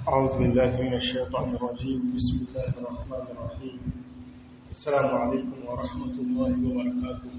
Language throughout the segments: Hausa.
أعوذ بالله من الشيطان الرجيم. بسم الله الرحمن الرحيم. السلام عليكم ورحمة الله وبركاته.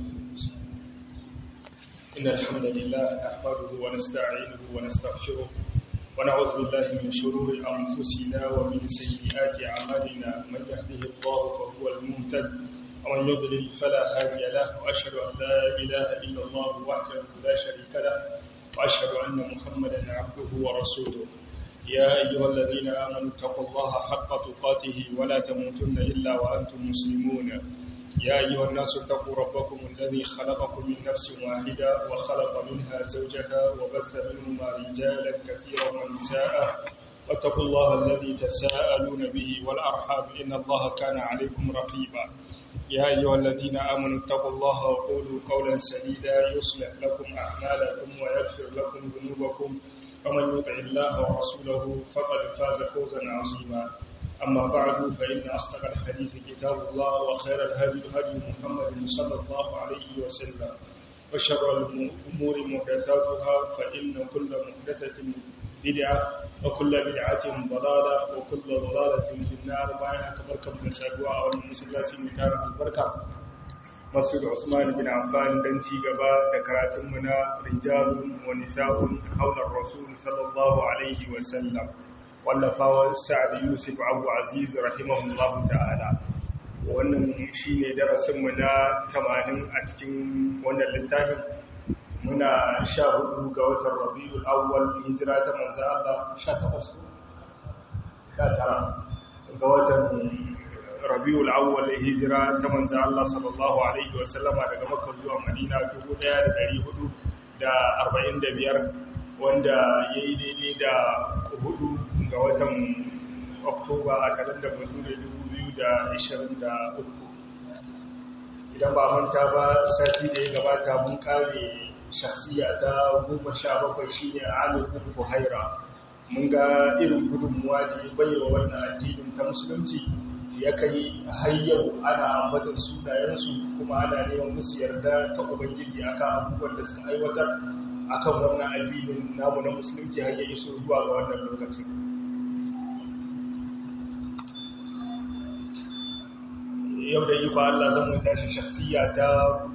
إن الحمد لله نحمده ونستعينه ونستغفره ونعوذ بالله من شرور أنفسنا ومن سيئات أعمالنا. من يهده الله فهو المهتد ومن يضلل فلا هادي له، وأشهد أن لا إله إلا الله وحده لا شريك له، وأشهد أن محمدا عبده ورسوله. يا أيها الذين آمنوا اتقوا الله حق تقاته ولا تموتن إلا وأنتم مسلمون. يا أيها الناس اتقوا ربكم الذي خلقكم من نفس واحدة وخلق منها زوجها وبث منهما رجالا كثيرا ونساء، واتقوا الله الذي تساءلون به والأرحام إن الله كان عليكم رقيبا. يا أيها الذين آمنوا اتقوا الله وقولوا قولا سديدا يصلح لكم أعمالكم ويغفر لكم ذنوبكم، ومن يطع الله ورسوله فقد فاز فوزا عظيما. أما بعد، فإن أصدق الحديث كتاب الله، وخير الهدي هدي محمد صلى الله عليه وسلم، وشر الأمور محدثاتها، فإن كل محدثة بدعة وكل بدعة ضلالة وكل ضلالة في النار. بايعك بركة من سادوا أو من مسلاتي متارة البركة مسجد عثمان بن عفان دنتي غبا دكراتمنا رجال ونساء حول الرسول صلى الله عليه وسلم، wallafawa Sa'ad Yusuf Abu Aziz rahimahullahu ta'ala. Wannan shine darasinmu na 80 a cikin wannan littafin. Muna 14 ga watan Rabiul Awwal, hijira ta manzo Allah 19 ga watan Rabiul Awwal, hijira ta manzo Allah sallallahu alaihi wasallama daga Makka zuwa Madina 1445, wanda yayi daidai da 4 ga watan Oktoba a kalandar Bature 2023. Idan ba manta ba, sati da ya gabata mun kare shakhsiya ta 17 shine Ali bin Fuhaira. Mun ga irin gudunmuwa da ya bayyana wannan addinin ta musulunci, ya kai har yau ana ambatan sunayensu kuma ana neman musu yarda ta Ubangiji akan abubuwan da suka aiwatar akan wannan addinin namu na musulunci har ya iso zuwa ga wannan lokacin. Yau da yi ba Allah zan tashi shakhsiya ta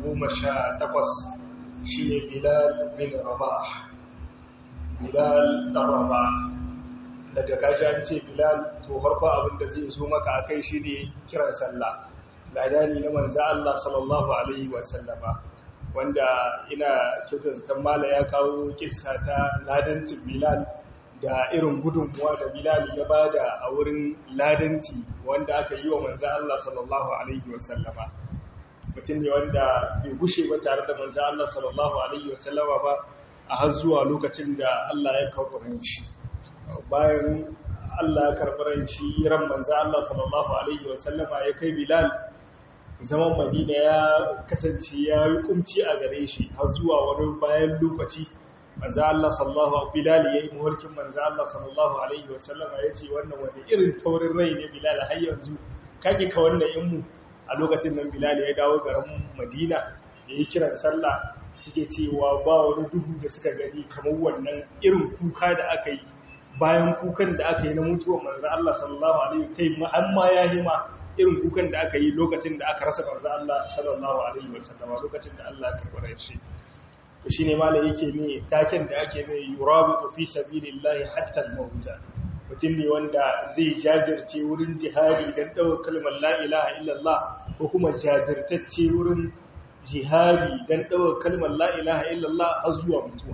18 shine Bilal bin Rabah. Bilal dan Rabah, daga kaji an ce Bilal, to farko abin da zai zo maka akai shine kiran sallah. Ladani na manzo Allah sallallahu alaihi wasallama, wanda ina kyautata mala ya kawo kissa ta ladancin Bilal da irin gudunmuwa da Bilal ya bada a wurin ladanci wanda aka yi wa manzo Allah sallallahu alaihi wasallama. Mutum ne wanda bai gushe ba tare da manzo Allah sallallahu alaihi wasallama ba a har zuwa lokacin da Allah ya karɓi shi. Bayan Allah ya karɓi shi, ran manzo Allah sallallahu alaihi wasallama ya kai Bilal, zaman Madina ya kasance ya yi kumci a gare shi har zuwa wani bayan lokaci. Manzo Allah sallallahu Bilal yayi muhurkin manzo Allah sallallahu alaihi wasallama yace wannan wani irin taurin rai ne Bilal, har yanzu kage ka wannan in mu. A lokacin nan Bilal ya dawo garin Madina, yayi kiran sallah, suke cewa ba wani duhu da suka gani kamar wannan irin kuka da aka yi bayan kukan da aka yi na mutuwar manzo Allah sallallahu alaihi kai amma ya hima irin kukan da aka yi lokacin da aka rasa manzo Allah sallallahu alaihi wasallama, lokacin da Allah ya karɓi shi. To shine malai yake ne taken da ake mai yurabitu fi sabilillahi hatta al-maut. Mutum ne wanda zai jajirce wurin jihadi dan dawo kalmar la ilaha illallah, ko kuma jajirtacce wurin jihadi dan dawo kalmar la ilaha illallah har zuwa mutuwa.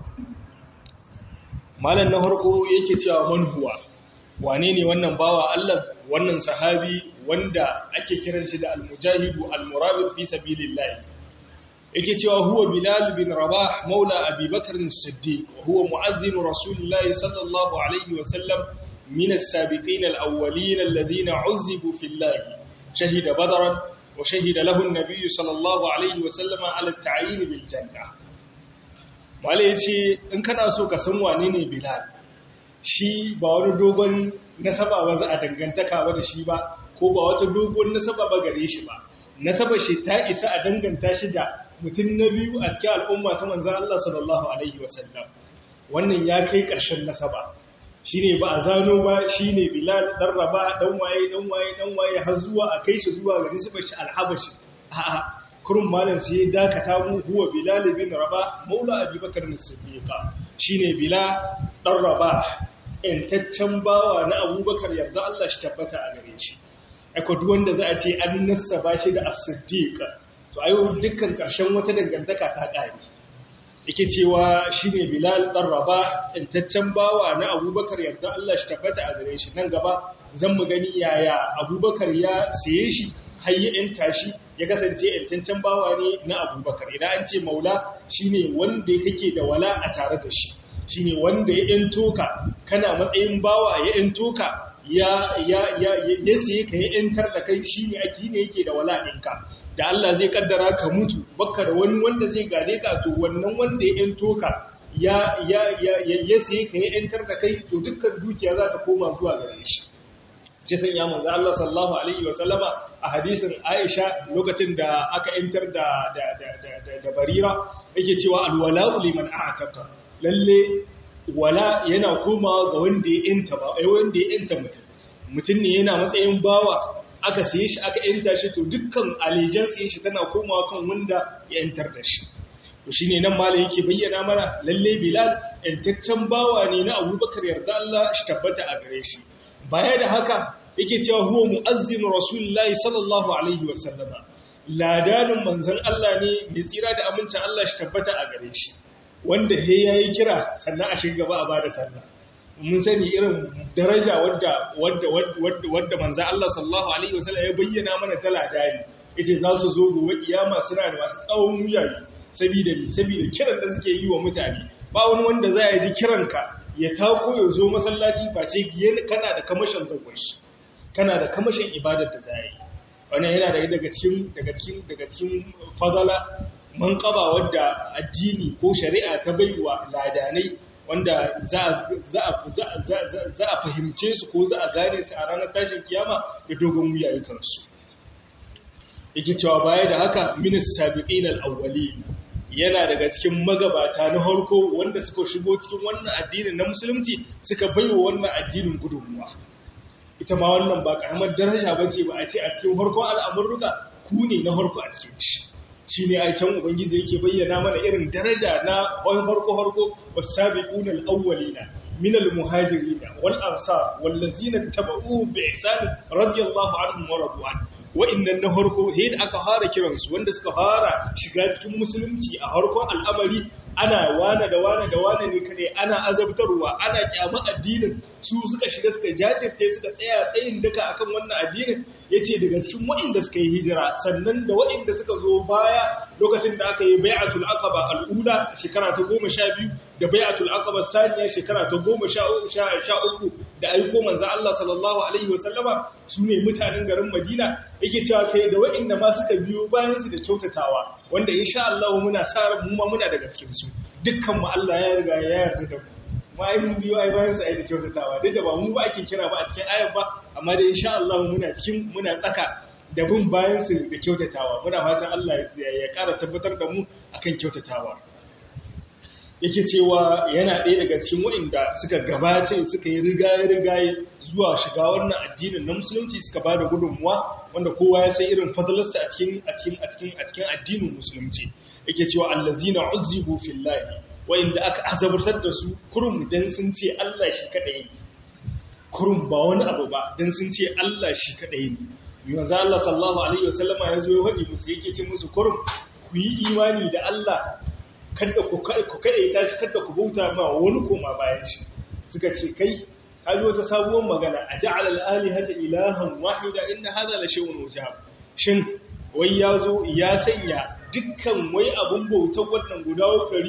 Malam na farko yake cewa man huwa, wane ne wannan bawa Allah, wannan sahabi wanda ake kiran shi da al-mujahidu al-murabit fi sabilillah. Yake cewa huwa Bilal bin Rabah maula Abi Bakr as-Siddiq, wa huwa mu'azzin Rasulillahi sallallahu alaihi wa sallam min as-sabiqin al-awwalin alladhina 'uzzibu fillah. Shahida Badran wa shahida lahu an-nabiy sallallahu alaihi wa sallam ala at-ta'yin bil jannah. Wale yace in kana so ka san wane ne Bilal, shi ba wani dogon nasaba ba za a dangantaka ba da shi ba, ko ba wata dogon nasaba ba gare shi ba. Nasabar shi ta isa a danganta shi da mutum na biyu a cikin al'umma ta manzan Allah sallallahu alaihi wasallam. Wannan ya kai ƙarshen nasaba. shine ba a zano ba shine Bilal dan Rabah dan waye har zuwa a kai shi zuwa ga nisbar shi al-Habashi a'a kurun malam sai dakata mu huwa Bilal bin Rabah maula Abi Bakr as-Siddiq shine Bilal dan Rabah intaccen bawa na Abubakar yarda Allah shi tabbata a gare shi akwai duk wanda za a ce an nassaba shi da as-Siddiq to ayo dukkan karshen wata dangantaka ta kare yake cewa shine Bilal dan Rabah intaccen bawa na Abubakar yarda Allah shi tabbata a gare shi nan gaba zan mu gani yaya Abubakar ya siye shi har ya yanta shi ya kasance intaccen bawa ne na Abubakar idan an ce maula shine wanda kake da wala a tare da shi shine wanda ya yanto ka kana matsayin bawa ya yanto ka ya siye ka ya yantar da kai shine yake da wala ɗinka da Allah zai kaddara ka mutu baka da wani wanda zai gane ka to wannan wanda ya yanto ka ya siye ka ya yantar da kai to dukkan dukiya za ta koma zuwa gare shi sai ya manzo Allah sallallahu alaihi wa sallama a hadisin Aisha lokacin da aka yantar da Barira yake cewa alwala'u liman a'taqa lalle wala yana komawa ga wanda ya yanta wanda ya yanta mutum ne yana matsayin bawa aka siye shi aka yanta shi to dukkan allegiance shi tana komawa kan wanda ya yantar da shi to shine nan malai yake bayyana mana lalle Bilal yantaccen bawa ne na Abubakar yarda Allah shi tabbata a gare shi baya da haka yake cewa huwa muazzin rasulullahi sallallahu alaihi wasallama ladanin manzon Allah ne mai tsira da amincin Allah shi tabbata a gare shi wanda he yayi kira sannan a shiga gaba a bada sallah mun sani irin daraja wanda manzon Allah sallallahu alaihi wasallam ya bayyana mana ta ladani yace za su zo gobe kiyama suna da masu tsawon wuyayi saboda kiran da suke yi wa mutane ba wani wanda za ya ji kiranka ya tako ya zo masallaci face kana da kamashin zakwashi kana da kamashin ibadar da za yi wannan yana daga cikin fadala manqaba wadda addini ko shari'a ta baiwa ladanai wanda za a fahimce su ko za a gane su a ranar tashin kiyama da dogon wuyayi kansu yake cewa baya da haka minis sabiqin al-awwalin yana daga cikin magabata na harko wanda suka shigo cikin wannan addinin na musulunci suka baiwa wannan addinin gudunmuwa ita ma wannan ba karamar daraja bace ba a ce a cikin harko al'amurruka ku ne na harko a cikin shi ne a can ubangiji yake bayyana mana irin daraja na harko wasabiquna al-awwalina min al-muhajirin wal ansar wallazina tabauhu bi ihsan radiyallahu anhum wa radu an wa'annan na harko sai da aka fara kiransu wanda suka fara shiga cikin musulunci a harkon al'amari ana wane ne kade ana azabtarwa ana kyama addinin su suka shiga suka jajirce suka tsaya tsayin duka akan wannan addinin yace daga cikin wa'anda suka yi hijira sannan da wa'anda suka zo baya lokacin da aka yi bai'atul aqaba al-ula shekara ta 12 da bai'atul aqaba thaniya shekara ta 13 da aiko manzo Allah sallallahu alaihi wasallama sune mutanen garin Madina yake cewa kai da wa'anda ma suka biyo bayan su da kyautatawa wanda insha Allah muna sa mu ma muna daga cikin su dukkan mu Allah ya riga ya yarda da mu mai mun biyo ai bayan su ai da kyautatawa duk da ba mu ba ake kira ba a cikin ayat ba amma da insha Allah muna tsaka da bin bayan su da kyautatawa muna fatan Allah ya ƙara tabbatar da mu akan kyautatawa yake cewa yana ɗaya daga cikin waɗanda suka gabace suka yi rigaye zuwa shiga wannan addinin na musulunci suka ba da gudunmuwa wanda kowa ya sai irin fadalarsa a cikin addinin musulunci yake cewa allazina uzzibu fillahi waɗanda aka azabartar da su kurum dan sun ce Allah shi kadai ne kurum ba wani abu ba dan sun ce Allah shi kadai ne manzo Allah sallallahu alaihi wasallama ya zo ya faɗi musu yake ce musu kurum ku yi imani da Allah kada ku kaɗaita shi kada ku bauta ma wani koma bayan shi suka ce kai kaji wata sabuwar magana a ja'ala al-alihata ilahan wahida inna hadha la shay'un ujab shin wai yazo ya sanya dukkan wai abun bautar wannan guda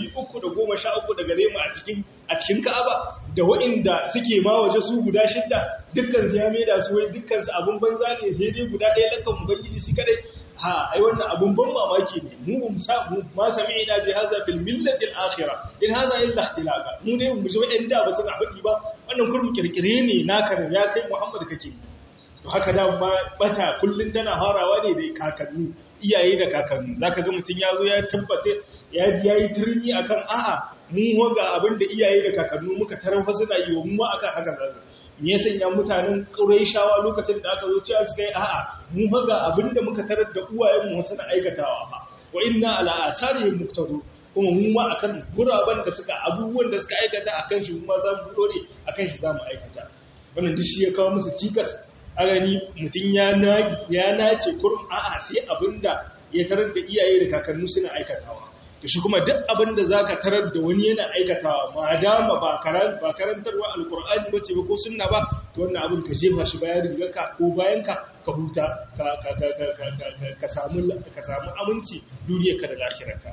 313 daga gare mu a cikin Ka'aba da waɗanda suke ma waje su guda 6 dukkan su ya maida su wai dukkan su abun banza ne sai dai guda ɗaya lakan ubangiji shi kadai ha ai wannan abun ban mamaki ne mu ma sami'ina bi hadha fil millati al-akhirah in hadha illa ihtilaqa mu ne mu ji wanda ba su faɗi ba wannan kurmi kirkire ne naka ya kai Muhammad kake to haka da ma bata kullun tana harawa ne da kakanni iyaye da kakanni zaka ga mutun yazo ya tabbata ya yi turmi akan a'a mun ga abin da iyaye da kakannu muka tarar fa suna yi wa mu akan haka zazu me ya sanya mutanen Qurayshawa lokacin da aka zo cewa su kai a'a mun ga abin da muka tarar da uwayen mu suna aikatawa fa wa inna ala asarihim muqtadu kuma mu ma akan guraban da suka abubuwan da suka aikata akan shi kuma za mu dore akan shi za mu aikata wannan duk shi ya kawo musu cikas a gani mutum ya nace kurum a'a sai abinda ya tarar da iyaye da kakannu suna aikatawa to shi kuma duk abinda zaka tarar da wani yana aikatawa ma dama ba karantarwa alqur'ani bace ba ko sunna ba to wannan abin ka jefa shi bayan rigarka ko bayan ka huta ka samu aminci duniyarka da lafiyarka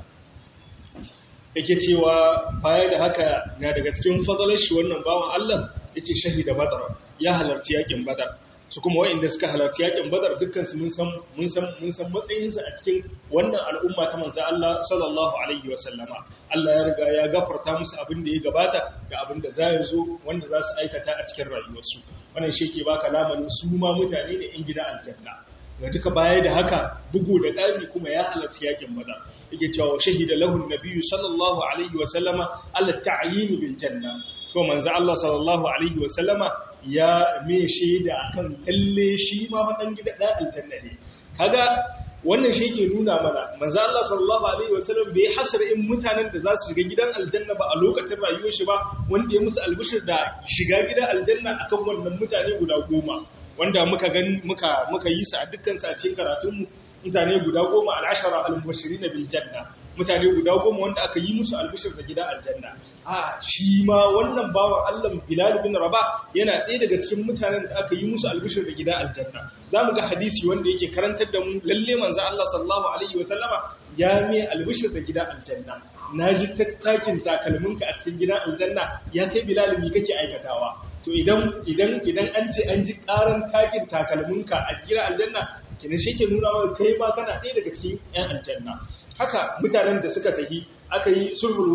yake cewa baya da haka na daga cikin fadalar shi wannan bawan Allah yace shahida badar ya halarci yakin badar su kuma wa'inda suka halarci yakin badar dukkan su mun san matsayin su a cikin wannan al'umma ta manzo Allah sallallahu alaihi wasallama Allah ya riga ya gafarta musu abin da ya gabata da abin da za ya zo wanda za su aikata a cikin rayuwarsu wannan shi ke baka lamarin su ma mutane ne in gida aljanna ga duka baya da haka bugu da ƙarfi kuma ya halarci yakin badar yake cewa shahida lahu nabiyyu sallallahu alaihi wasallama ala ta'yin bil janna to manzo Allah sallallahu alaihi wasallama ya me shaida akan kalle shi ma fadan gida da aljanna ne kaga wannan shi ke nuna mana manzo Allah sallallahu alaihi wasallam bai hasar in mutanen da za su shiga gidan aljanna ba a lokacin rayuwar shi ba wanda ya musu albishir da shiga gidan aljanna akan wannan mutane guda 10 wanda muka yi su a dukkan sa cikin karatunmu mutane guda 10 al-ashara al-mubashirin bil janna mutane guda 10 wanda aka yi musu albishir da gida aljanna shi ma wannan bawan Allah Bilal bin Rabah yana ɗaya daga cikin mutanen da aka yi musu albishir da gida aljanna zamu ga hadisi wanda yake karantar da mu lalle manzo Allah sallallahu alaihi wasallama ya mai albishir da gida aljanna naji tattakin takalminka a cikin gidan aljanna ya kai Bilal me kake aikatawa to idan an ce an ji karan takin takalminka a gidan aljanna kina shi ke nuna maka kai ma kana ɗaya daga cikin ƴan aljanna haka mutanen da suka tafi aka yi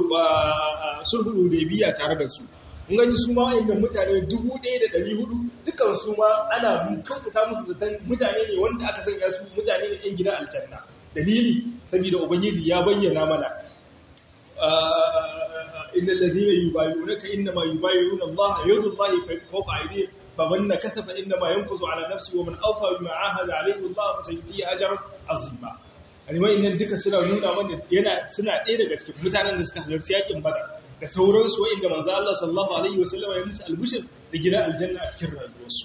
sulhul hudaybiya tare da su mun gani su ma wayannan mutane 1400 dukan su ma ana kautata musu zaton mutane ne wanda aka sanya su mutane ne ƴan gidan aljanna dalili saboda ubangiji ya bayyana mana innal ladina yubayyi'unaka inma yubayyi'una Allah yadullahi fawqa aydihim faman nakasa fa inma yanqusu ala nafsihi wa man awfa bima ahada alayhi Allah fasayutihi ajran azima nan duka suna nuna mana suna ɗaya daga cikin mutanen da suka halarci yakin badar da sauransu wa'inda manzo Allah sallallahu alaihi wasallam ya musu albishir da gidan aljanna a cikin rayuwarsu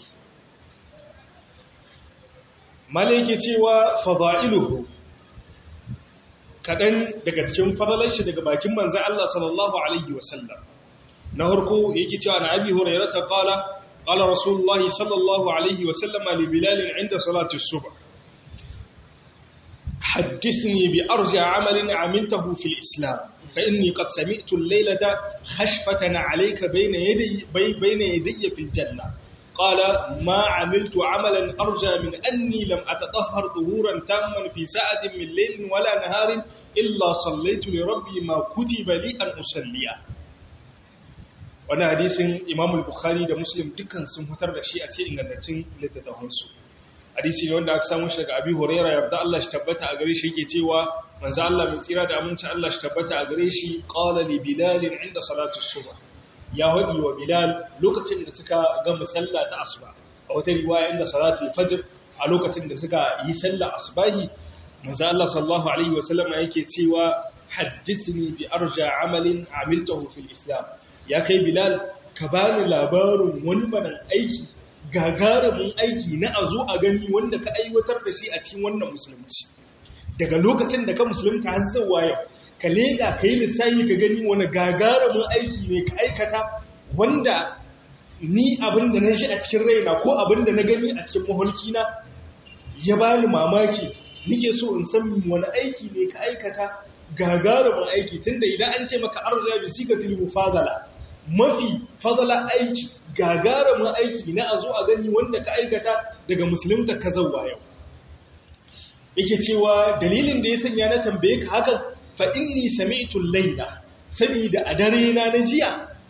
malaike cewa fadailuhu kadan daga cikin fadalan shi daga bakin manzo Allah sallallahu alaihi wasallam na harko yake cewa na abi hurairah ta qala rasulullahi sallallahu alaihi wasallam li bilal inda salati as-subh حدثني بأرجع عمل عملته في الإسلام فإني قد سمعت الليلة خشفة عليك بين يدي في الجنة قال ما عملت عملا أرجى من أني لم أتطهر ظهورا تاما في ساعة من ليل ولا نهار إلا صليت لربي ما كتب لي أن أصلي وانا حديث إمام البخاري دا مسلم دكان سمهتر دا شيء أتي إن نتين لتدهنسو hadisi ne wanda aka samu shi daga Abi Hurairah yarda Allah shi tabbata a gare shi yake cewa manzo Allah mai tsira da aminci Allah shi tabbata a gare shi qala li Bilal inda salatu subh ya wadi wa Bilal lokacin da suka ga musalla ta asuba a wata riwaya inda salatu fajr a lokacin da suka yi sallar asbahi manzo Allah sallallahu alaihi wasallam yake cewa haddithni bi arja amalin amiltahu fil islam ya kai Bilal ka bani labarin wani manan aiki gagarumin aiki na a zo a gani wanda ka aiwatar da shi a cikin wannan musulunci daga lokacin da ka musulunta har zuwa yau ka lega ka yi lissayi ka gani wani gagarumin aiki ne ka aikata wanda ni abin da na shi a cikin raina ko abin da na gani a cikin maholkina ya bani mamaki nike so in san wani aiki ne ka aikata gagarumin aiki tunda idan an ce maka arja bi sigatil mufadala mafi fadala aiki gagarumin aiki na a zo a gani wanda ka aikata daga musulunta ka zauwa yau yake cewa dalilin da ya sanya na tambaye ka hakan fa inni sami'tu al-layla saboda a dare na jiya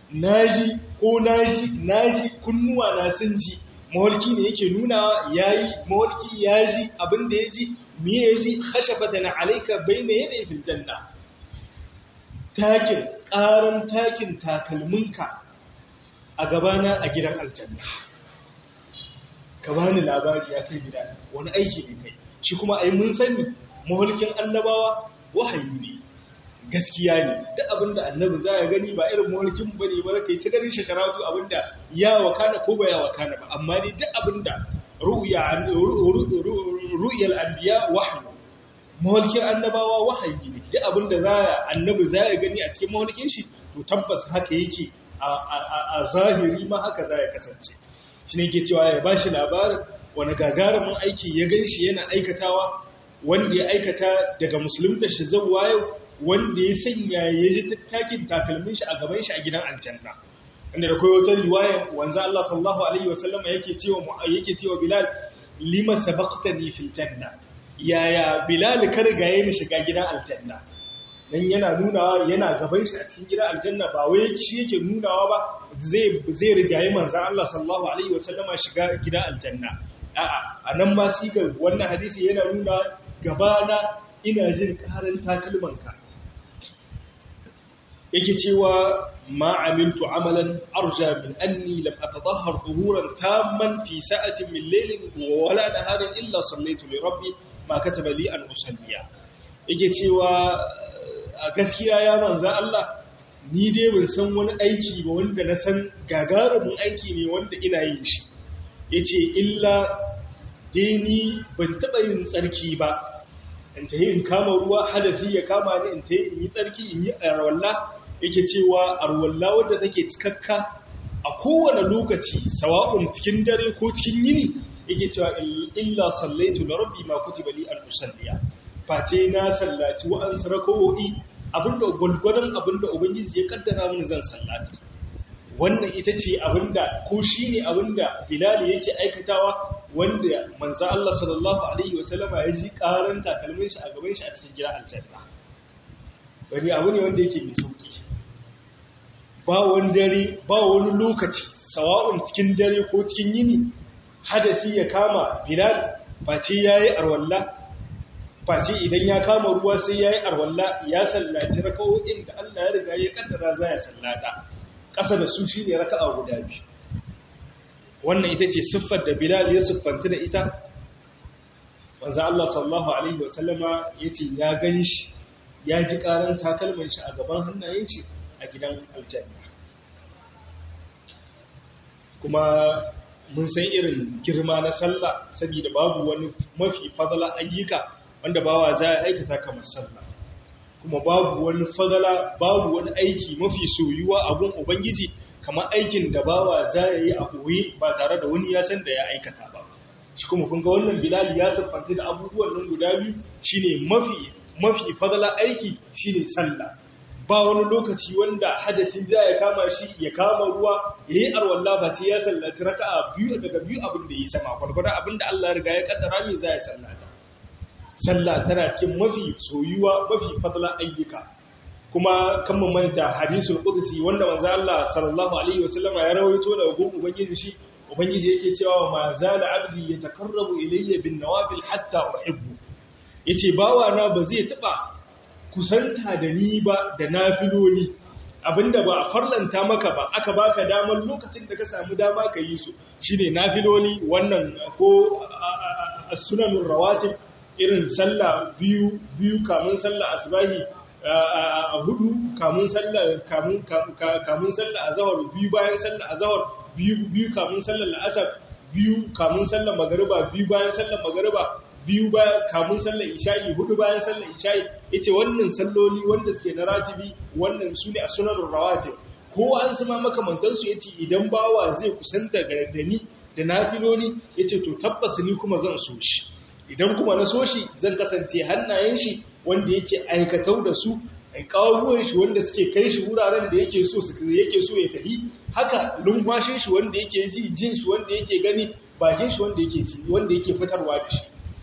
naji kunnuwa na sun ji mawalki ne yake nuna yayi mawalki yaji abin da yaji me yaji khashafatan alayka bayna yaday fil janna ƙaran takin takalminka a gabana a gidan aljanna. Ka bani labari ya kai gida wani aiki ne kai, shi kuma ai mun sani mahulkin annabawa wahayi ne, gaskiya ne, duk abinda annabi za ya gani ba irin mahulkin ba ne ba kai ta ganin shakaratu abinda ya wakana ko ba ya wakana ba, amma ne duk abinda ru'yal anbiya wahyi, mahulkin annabawa wahayi ne, duk abinda annabi za ya gani a cikin mahulkin shi to tabbas haka yake a zahiri ma haka za ya kasance. Shi ne ke cewa ya ba shi labarin wani gagarumin aiki ya gan shi yana aikatawa, wanda ya aikata daga musulunta shi zauwa yau, wanda ya sanya ya ji tattakin takalmin shi a gaban shi a gidan aljanna. Inda da koyo ta riwaya wanzu Allah sallallahu alaihi wasallam yake cewa Bilal, lima sabaqtani fil janna, yaya Bilal ka rigaye ni shiga gidan aljanna. Dan yana nunawa yana gaban shi a cikin gidan aljanna, ba wai shi yake nunawa ba zai rigaye manzon Allah sallallahu alaihi wasallama shiga gidan aljanna. A'a, anan ma shi ga wannan hadisi yana nuna gabana ina jin karan takalmanka. Yake cewa ma amiltu amalan arja min anni lam atadahhar dhuhuran tamman fi sa'atin min laylin wala naharin illa sallaitu li rabbi ma kataba li an usalliya. Yake cewa a gaskiya ya manzo Allah, ni dai ban san wani aiki ba wanda na san gagarumin aiki ne wanda ina yin shi. Yace illa dai ni ban taba yin tsarki ba, in tayi in kama ruwa hadasi ya kama ni in tayi in yi tsarki in yi arwalla. Yake cewa arwalla wanda take cikakka a kowane lokaci sawa'un cikin dare ko cikin yini, yake cewa illa sallaitu li rabbi ma kutiba li an usalliya, face na sallaci wa'ansu raka'o'i abinda gulgudan abinda ubangiji ya kaddara min zan sallata. Wannan ita ce abinda ko shine abinda Bilal yake aikatawa, wanda manzo Allah sallallahu alaihi wasallama ya ji karan takalmin shi a gaban shi a cikin gidan aljanna. Bari abu ne wanda yake mai sauki, ba wani dare ba wani lokaci sawa'un cikin dare ko cikin yini hadasi ya kama Bilal face yayi arwalla, face idan ya kama ruwa sai yayi arwalla ya sallaci raka'o'in da Allah ya riga ya kaddara za ya sallata. Ƙasa da su shine raka'a guda biyu. Wannan ita ce siffar da Bilal ya siffanta da ita. Manzo Allah sallallahu alaihi wasallama yace ya ganshi, ya ji karan takalman shi a gaban hannayen shi a gidan aljanna. Kuma mun san irin girma na sallah, saboda babu wani mafi fadala ayyuka wanda bawa za a aikata kamar sallah, kuma babu wani fadala, babu wani aiki mafi soyuwa a gun ubangiji kamar aikin da bawa za ya yi a koyi ba tare da wani ya san da ya aikata ba. Shi kuma kun ga wannan Bilal ya siffanta da abubuwan nan guda biyu, shine mafi fadala aiki shine sallah. Ba wani lokaci wanda hadasi za ya kama shi ya kama ruwa ya yi arwalla ba sai ya sallaci raka'a biyu daga biyu abin da yi sama, gwargwadon abin da Allah ya riga ya kaddara mai za ya sallata. Sallah tana cikin mafi soyuwa mafi fadla ayyuka. Kuma kan mu manta hadisul qudsi wanda manzo Allah sallallahu alaihi wasallama ya rawaito daga gun ubangiji shi, ubangiji yake cewa ma zala abdi yatakarrabu ilayya bin nawafil hatta uhibbu. Yace bawa na ba zai taba kusanta da ni ba da nafiloli, abinda ba a farlanta maka ba aka baka damar lokacin da ka samu dama ka yi su, shine nafiloli wannan ko as-sunanur rawatib, irin sallah biyu kamun sallah asbahi, hudu kamun sallah azhar, biyu bayan sallah azhar, biyu kamun sallah al'asr, biyu kamun sallah magriba, biyu bayan sallah magriba, biyu kamun sallah isha'i, hudu bayan sallah isha'i. Yace wannan salloli wanda suke na ratibi, wannan sune as-sunanur rawatib. Ko an sama makamantan su yace idan bawa zai kusanta da ni da nafiloli, yace to tabbas ni kuma zan so shi. Idan kuma na so shi zan kasance hannayen shi wanda yake aikatau da su, ƙawuwan shi wanda suke kai shi wuraren da yake so ya tafi, haka lumfashin shi wanda yake ji, jin shi wanda yake gani, bakin shi wanda yake fitarwa da shi.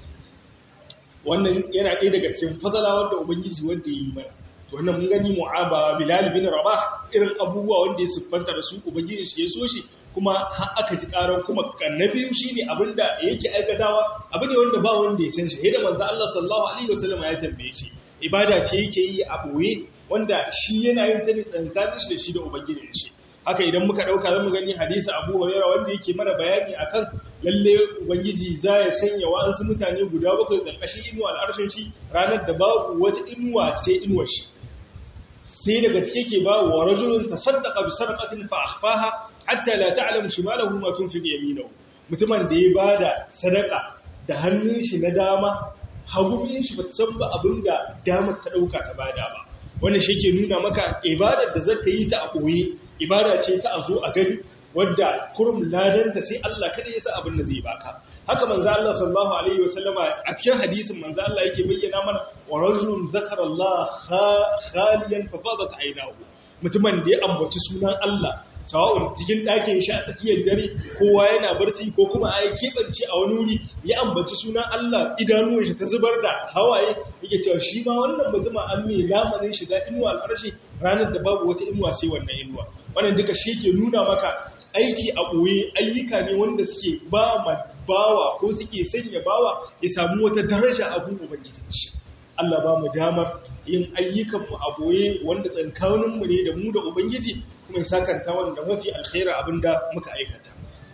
Wannan yana ɗaya daga cikin fadala wanda ubangiji wanda ya yi mana. To wannan mun gani mu'aba Bilal bin Rabah irin abubuwa wanda ya siffanta da su ubangiji shi ya so shi, kuma har aka ji karan kuma annabi shine abinda yake aikatawa, abu ne wanda ba wanda ya san shi. Da manzo Allah sallallahu alaihi wasallam ya tambaye shi, ibada ce yake yi a boye wanda shi yana yin ta ne tsakanin shi da shi da ubangijin shi. Haka idan muka dauka zamu gani hadisi Abu Hurairah wanda yake mana bayani akan lalle ubangiji za ya sanya wa'ansu mutane guda bakwai karkashin inuwa al'arshin shi ranar da babu wata inuwa sai inuwar shi. Sai daga cike ke ba wa rajulun tasaddaqa bi sadaqatin fa akhfaha hatta la ta'lamu shimalahu ma tunfiqu yaminahu. Mutumin da ya bada sadaka da hannun shi na dama, hagumin shi bata san ba abinda damar ta dauka ta bada ba. Wannan shi ke nuna maka ibadar da zaka yi ta a koyi ibada ce ta a zo a gani wadda kurum ladanta sai Allah kada ya sa abin da zai baka. Haka manzo Allah sallallahu alaihi wasallama a cikin hadisin manzo Allah yake bayyana mana wa rajulun zakara Allah khaliyan fa fadat aynahu. Mutumin da ya ambaci sunan Allah sawa'un cikin ɗakin shi a tsakiyar dare kowa yana barci ko kuma a yi keɓance a wani wuri ya ambaci sunan Allah idanuwan shi ta zubar da hawaye yake cewa shi ma wannan mutumin an mai lamarin shiga inuwa al'arshi ranar da babu wata inuwa sai wannan inuwa. Wannan duka shi ke nuna maka aiki a ɓoye ayyuka ne wanda suke ba ma bawa ko suke sanya bawa ya samu wata daraja a gun ubangijin shi. Allah ba mu damar yin ayyukanmu a ɓoye wanda tsakaninmu ne da mu da ubangiji kuma ya sakanta wanda mafi alkhaira abinda muka aikata.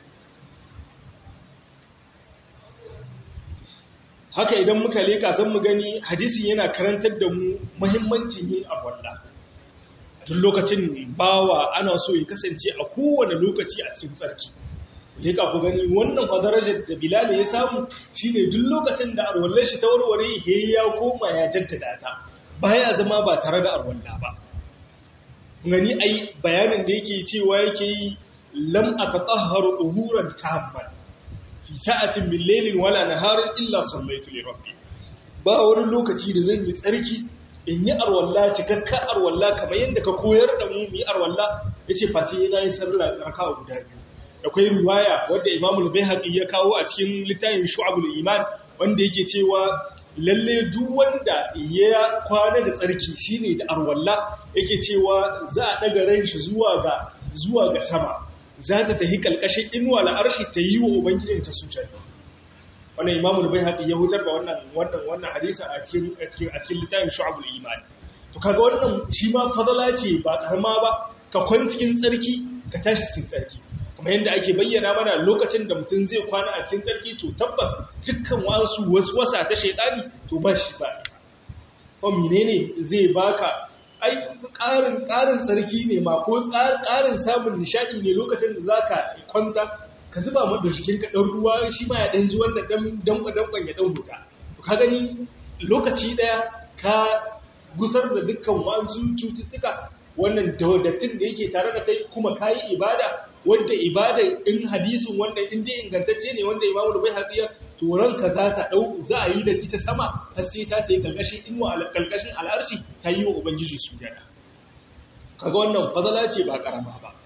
Haka idan muka leka zan mu gani hadisin yana karantar da mu muhimmancin yin arwalla. Duk lokacin bawa ana so ya kasance a kowane lokaci a cikin tsarki. Leka ku gani wannan darajar da Bilal ya samu shine duk lokacin da arwallar shi ta warware ya koma ya jaddada ta baya zama ba tare da arwalla ba. Gani ai bayanin da yake cewa yake yi lam atatahharu tuhuran tamman fi sa'atin min laylin wala naharin illa sallaitu li rabbi. Ba wani lokaci da zan yi tsarki in yi arwalla cikakka arwalla kamar yadda ka koyar da mu yi arwalla yace face yana yin sallah raka'a guda biyu. Akwai riwaya wadda Imam al-Baihaqi ya kawo a cikin littafin Shu'abul Iman wanda yake cewa lalle duk wanda ya kwana da tsarki shine da arwalla yake cewa za a daga ran shi zuwa ga sama za ta tahi kalkashin inuwa al'arshi ta yi wa ubangijin ta sujada. Wannan Imam al-Baihaqi ya hutar da wannan hadisi a cikin littafin Shu'abul Iman. To kaga wannan shi ma fadala ce ba karama ba ka kwan cikin tsarki ka tashi cikin tsarki. Kuma yadda ake bayyana mana lokacin da mutum zai kwana a cikin tsarki to tabbas dukkan wasu wasa ta shaidani to ba shi ba. Ko menene zai baka ai ƙarin tsarki ne ma ko ƙarin samun nishadi ne lokacin da zaka kwanta ka zuba mata jikinka dan ruwa shi ma ya dan ji wannan dan ya dan huta. To ka gani lokaci daya ka gusar da dukkan wasu cututtuka wannan dattin da yake tare da kai kuma kayi ibada wanda ibada in hadisin wanda in dai ingantacce ne wanda Imam al-Baihaqi to ranka za a yi da ita sama har sai ta tayi kalkashin kalkashin al'arshi ta yi wa ubangiji sujada. Kaga wannan fadala ce ba karama ba.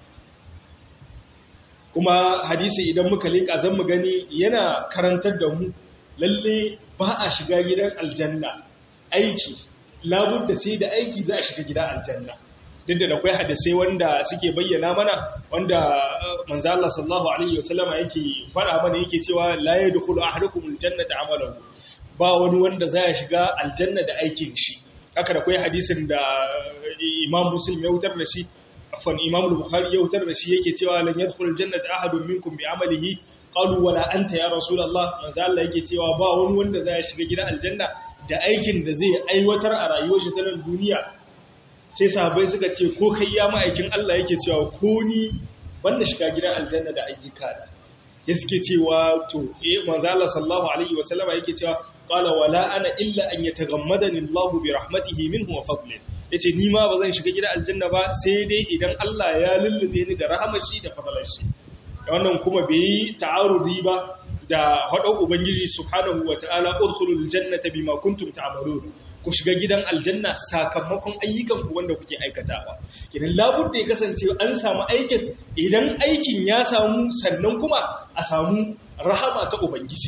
Kuma hadisi idan muka leka zan mu gani yana karantar da mu lalle ba a shiga gidan aljanna aiki labudda sai da aiki za a shiga gidan aljanna. Duk da akwai hadisai wanda suke bayyana mana wanda manzo Allah sallallahu alaihi wasallama yake fara mana yake cewa la yadkhulu ahadukum aljannata amalahu. Ba wani wanda zai shiga aljanna da aikin shi. Haka da akwai hadisin da Imam Muslim ya wutar da shi, afwan Imam Bukhari ya wutar da shi yake cewa lan yadkhulu aljannata ahadun minkum bi amalihi qalu wala anta ya rasulullah. Manzo Allah yake cewa ba wani wanda zai shiga gidan aljanna da aikin da zai aiwatar a rayuwar shi ta nan duniya. Sai sahabbai suka ce ko kai ya ma'aikin Allah yake cewa ko ni banda shiga gidan aljanna da ayyuka da ya suke cewa to manzo Allah sallallahu alaihi wasallama yake cewa qala wala ana illa an yataghammadani Allahu bi rahmatihi minhu wa fadlihi. Yace ni ma bazan shiga gidan aljanna ba sai dai idan Allah ya lullube ni da rahamar shi da fadlar shi. Wannan kuma bai ta'arudi ba da hadau ubangiji subhanahu wataala udkhulul jannata bima kuntum ta'malun. Ku shiga gidan aljanna sakamakon ayyukan ku wanda kuke aikatawa. Kidan labudda ya kasance an samu aikin, idan aikin ya samu sannan kuma a samu rahama ta ubangiji.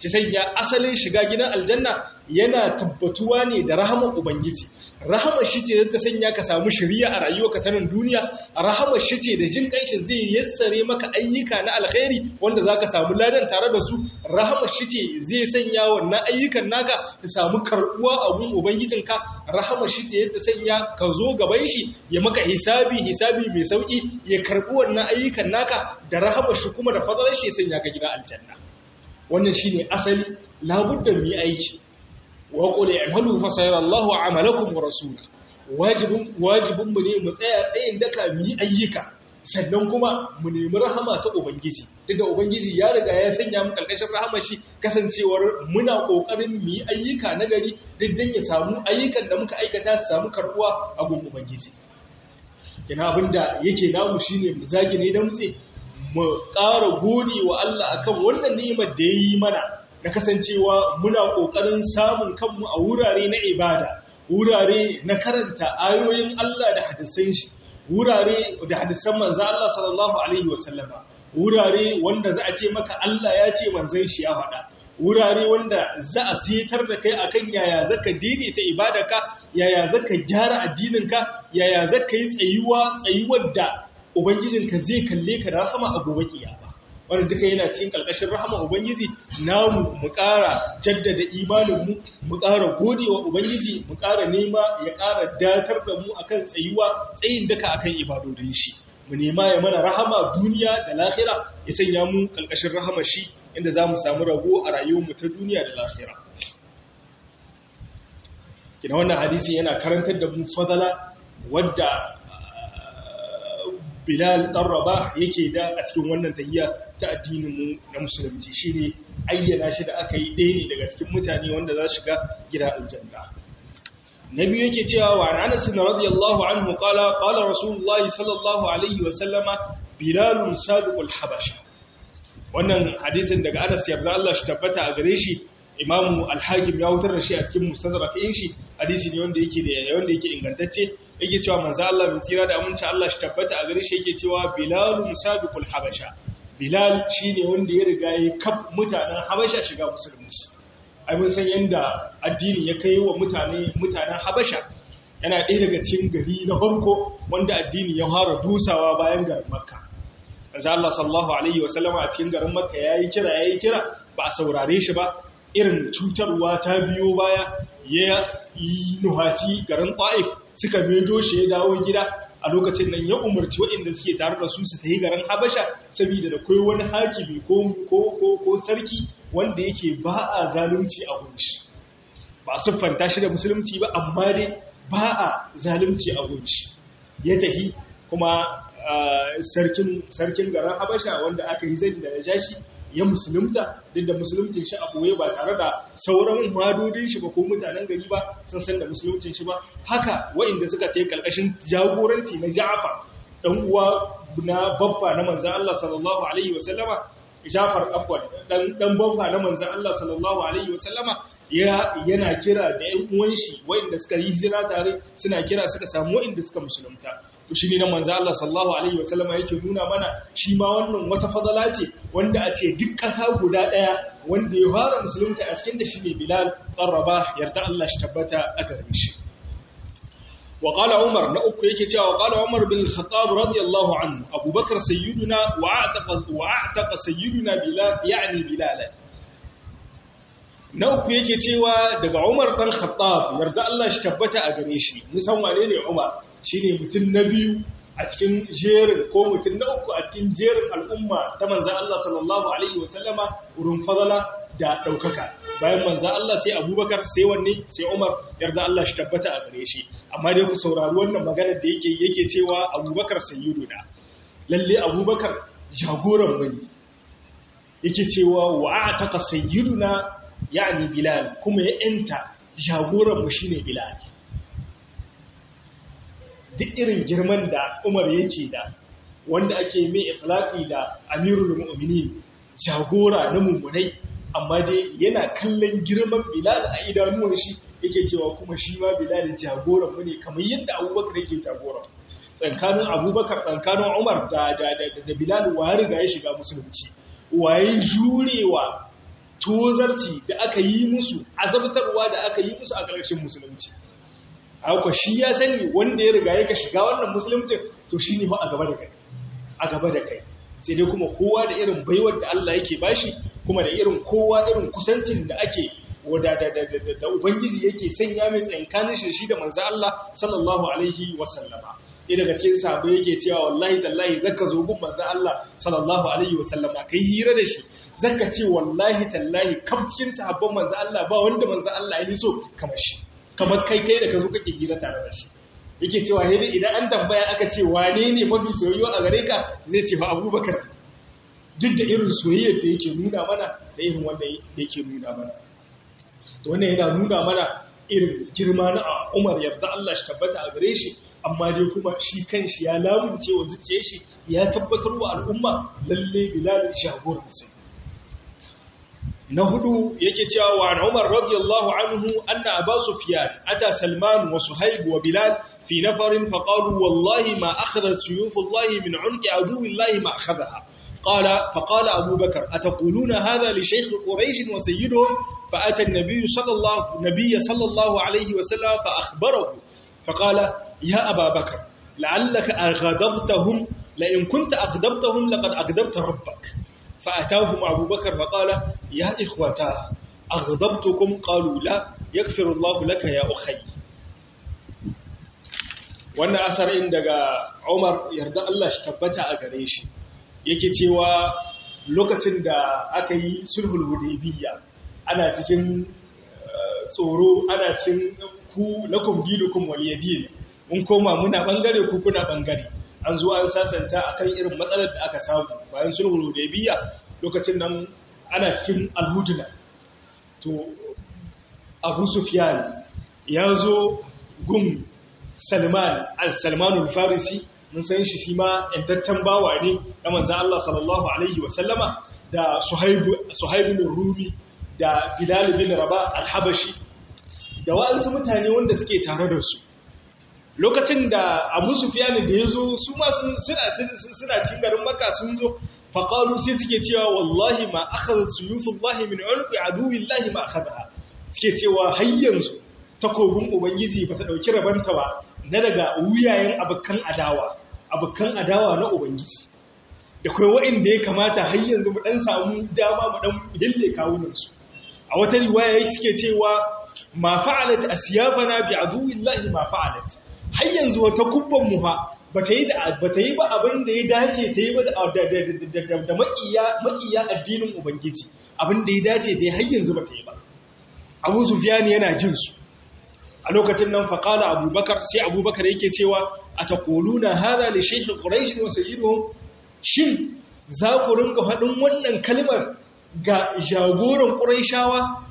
ci sanya asalin shiga gidan aljanna yana tabbatuwa ne da rahamar ubangiji. Rahamar shi ce ta sanya ka samu shiriya a rayuwarka ta nan duniya, rahamar shi ce da jin kanshin zai yassare maka ayyuka na alkhairi wanda zaka samu ladan tare da su, rahamar shi ce zai sanya wannan ayyukan naka su samu karbuwa a gun ubangijinka, rahamar shi ce ta sanya ka zo gaban shi ya maka hisabi mai sauki ya karbi wannan ayyukan naka, da rahamar shi kuma da fadalar shi ya sanya ka gidan aljanna. Wannan shine asali, labudda mu yi aiki. wa qul i'malu fa sayarallahu 'amalakum wa rasuluhu. Wajibin mu ne mu tsaya tsayin daka mu yi ayyuka, sannan kuma mu nemi rahama ta ubangiji. Daga ubangiji ya riga ya sanya mu kalkashin rahamar shi, kasancewar muna kokarin mu yi ayyuka na gari duk dan ya samu ayyukan da muka aikata su samu karbuwa a gun ubangiji. Kina abinda yake namu shine mu zagi ne da mutse, mu ƙara gode wa Allah akan wannan ni'imar da yayi mana na kasancewa muna ƙoƙarin samun kanmu a wurare na ibada, wurare na karanta ayoyin Allah da hadisan shi, wurare da hadisan manzo Allah sallallahu alaihi wasallama, wurare wanda za a ce maka Allah ya ce manzon shi ya faɗa, wurare wanda za a sitar da kai akan yaya zaka daidaita ibadarka, yaya zaka gyara addininka, yaya zaka yi tsayuwar da ubangijinka zai kalle ka da rahama a gobe kiyama. Wanda duka yana cikin ƙarƙashin rahama ubangiji, namu mu ƙara jaddada imaninmu, mu ƙara godewa ubangiji, mu ƙara nema ya ƙara datar da mu akan tsayin duka akan ibadodin shi. Mu nema ya mana rahama duniya da lahira, ya sanya mu ƙarƙashin rahama shi inda za mu samu rabo a rayuwarmu ta duniya da lahira. Kina wannan hadisi yana karantar da mu fadala wadda Bilal ɗan Rabah yake da a cikin wannan tahiyya ta addininmu na musulunci, shine ayyana shi da aka yi ɗaya ne daga cikin mutane wanda za su shiga gida aljanna. Na biyu yake cewa wa Anas radiyallahu anhu qala Rasulullahi sallallahu alaihi wa sallama Bilal sabiqul habasha. Wannan hadisin daga Anas yarda Allah shi tabbata a gare shi, Imam Al-Hakim ya wutar da shi a cikin Mustadrakin shi, hadisi ne wanda yake ingantacce. Yake cewa manzo Allah mai tsira da aminci Allah shi tabbata a gare shi yake cewa Bilal musabiqul habasha. Bilal shine wanda ya riga ya kaf mutanen Habasha shiga musulunci. Ai mun san yanda addini ya kai wa mutanen Habasha. Yana ɗaya daga cikin gari na farko wanda addini ya fara dusawa bayan garin Makka. Manzo Allah sallallahu alaihi wasallama a cikin garin Makka yayi kira ba a saurare shi ba. Irin cutarwa ta biyo baya, ya yi nuhaci garin Ta'if suka medo shi ya dawo gida. A lokacin nan ya umarci waɗanda suke tare da su ta yi garin Habasha, saboda da kai wani hakimi ko sarki wanda yake ba a zalunci a gunshi. Ba su fanta shi da musulunci ba, amma dai ba a zalunci a gunshi. Ya tahi kuma sarkin garin Habasha wanda aka yi zai da Najashi ya musulunta, duk da musuluncin shi a ɓoye ba tare da sauran madodin shi ba ko mutanen gari ba sun san da musuluncin shi ba. Haka waɗanda suka ta yi ƙarƙashin jagoranci na Ja'far, ɗan uwa na babba na manzan Allah sallallahu alaihi wasallama, Ja'far afwan ɗan babba na manzan Allah sallallahu alaihi wasallama, yana kira da ƴan uwan shi waɗanda suka yi hijira tare, suna kira suka samu waɗanda suka musulunta. To shi ne na manzo Allah sallallahu alaihi wasallama yake nuna mana shi ma wannan wata fadala ce wanda a ce duk ƙasa guda ɗaya wanda ya fara musulunta a cikin da shi ne Bilal ɗan Rabah, yarda Allah shi tabbata a gare shi. Wa qala Umar, na uku yake cewa wa qala Umar bin Khattab radiyallahu anhu, Abubakar sayyiduna wa a'taqa sayyiduna Bilal, yani Bilal. Na uku yake cewa daga Umar ɗan Khattab, yarda Allah shi tabbata a gare shi. Musan wane ne Umar? Shi ne mutum na biyu a cikin jerin, ko mutum na uku a cikin jerin al'umma ta manzan Allah sallallahu Alaihi wasallama wurin fadala da ɗaukaka. Bayan manzan Allah sai Abubakar, sai wanne, sai Umar, yarda Allah shi tabbata a gare shi. Amma dai ku saurari wannan maganar da yake cewa Abubakar sayyiduna. Lalle Abubakar jagoran bane. Yake cewa wa ataka sayyiduna, yani Bilal, kuma ya enta jagoran mu shine Bilal. Duk irin girman da Umar yake da, wanda ake mai itlaqi da Amirul Mu'minin, jagora na mummunai, amma dai yana kallon girman Bilal a idanuwan shi, yake cewa kuma shi ma Bilal jagoran mu ne kamar yadda Abubakar yake jagora. Tsakanin Abubakar, tsakanin Umar da Bilal wa riga ya shiga musulunci. Waye jurewa tozarci da aka yi musu, azabtarwa da aka yi musu a ƙarshen musulunci. Haka shi ya sani wanda ya riga yake shiga wannan musulunci to shi ne a gaba da kai. A gaba da kai. Sai dai kuma kowa da irin baiwar da Allah yake bashi, kuma da irin kowa irin kusancin da ake da Ubangiji yake sanya mai tsankanin shi da manzo Allah sallallahu alaihi wasallama. Ɗaya daga cikin sahabbai yake cewa wallahi tallahi zaka zo gun manzo Allah sallallahu alaihi wasallama kai hira da shi, zaka ce wallahi tallahi kam cikin sahabban manzo Allah ba wanda manzo Allah ya so kamar shi, kamar kai da ka zo kake hira tare da shi. Yake cewa hede idan an tambaya aka ce wane ne mafi soyayya a gare ka, zai ce fa Abubakar, duk da irin soyayyar da yake nuna mana da irin wanda yake nuna mana. To wannan yana nuna mana irin girma na Umar, yarda Allah shi tabbata a gare shi, amma dai kuma shi kanshi ya lamunce wa zuciyar shi, ya tabbatar wa al'umma lalle Bilal jagoran sai. Na hudu yake cewa wa Umar radiyallahu anhu anna Abu Sufyan ata Salman wa Suhaib wa Bilal fi nafarin fa qalu wallahi ma akhadha suyufullahi min 'unqi aduwillahi ma akhadhaha. فقال أبو بكر أتقولون هذا لشيخ قريش وسيدهم؟ فأتى النبي صلى الله عليه وسلم فأخبره فقال يا أبا بكر لعلك أغضبتهم، لئن كنت أغضبتهم لقد أغضبت ربك. فأتاهم أبو بكر فقال يا إخوتا أغضبتكم؟ قالوا لا، يغفر الله لك يا أخي. وأن أثر عندك عمر يرضى الله اشتبت أغريشي yake cewa lokacin da aka yi sulhul hudaybiyya ana cikin tsoro, ana cikin ku lakum dinukum waliyadin, mun koma muna bangare ku kuna bangare, an zo an sasanta akan irin matsalar da aka samu bayan sulhul hudaybiyya. Lokacin nan ana cikin alhudna, to Abu Sufyan ya zo gun Salmanul Farisi, mun san shi ma ‘yantaccen bawa ne da manzan Allah sallallahu Alaihi wasallama, da Suhaibu bin Rumi, da Bilal bin Rabah al-Habashi, da wa'ansu mutane wanda suke tare da su. Lokacin da Abu Sufyan da ya zo, su ma suna cikin garin Makka sun zo, faƙalu sai suke cewa wallahi ma akhadha suyufullahi min ulqi aduwillahi ma akhadha. Suke cewa har yanzu takobin Ubangiji ba ta ɗauki rabanta ba na daga wuyayen abokan adawa na Ubangiji. Da kai wa'inda ya kamata har yanzu mu ɗan samu dama mu ɗan hille kawunansu. A wata riwaya suke cewa ma fa'alat asyafana bi aduwillahi ma fa'alat. Har yanzu wata kubban mu fa bata yi ba abin da ya dace ta yi ba da makiya addinin Ubangiji. Abin da ya dace ta yi har yanzu bata yi ba. Abu Sufyan yana jin su. A lokacin nan faƙala Abubakar, sai Abubakar yake cewa a taquluna hadha li shaykh quraish wa sayyiduhum, shin za ku rinka faɗin wannan kalmar ga jagoran quraishawa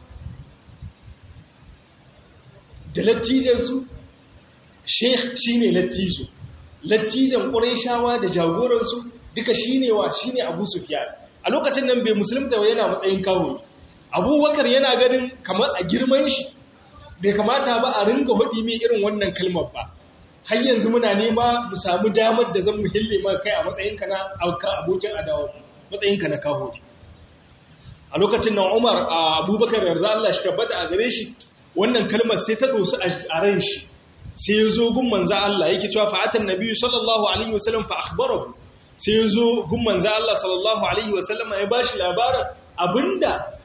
da lattijansu? Sheikh shine lattijan quraishawa da jagoransu duka shine Abu Sufyan. A lokacin nan bai musulunta ba, yana matsayin kawo. Abubakar yana ganin kamar a girman shi bai kamata ba a ringa hudi mai irin wannan kalmar ba. Har yanzu muna nema mu samu damar da zan mu hille maka kai a matsayinka na abokin adawa, matsayinka na kawo. A lokacin nan Umar, Abubakar yarda Allah shi tabbata a gare shi, wannan kalmar sai ta dosu a ran shi. Sai ya zo gun manzo Allah yake cewa fa'atan nabiyyu sallallahu alaihi wasallam fa akhbarahu. Sai ya zo gun manzo Allah sallallahu alaihi wasallam ya bashi labarin abinda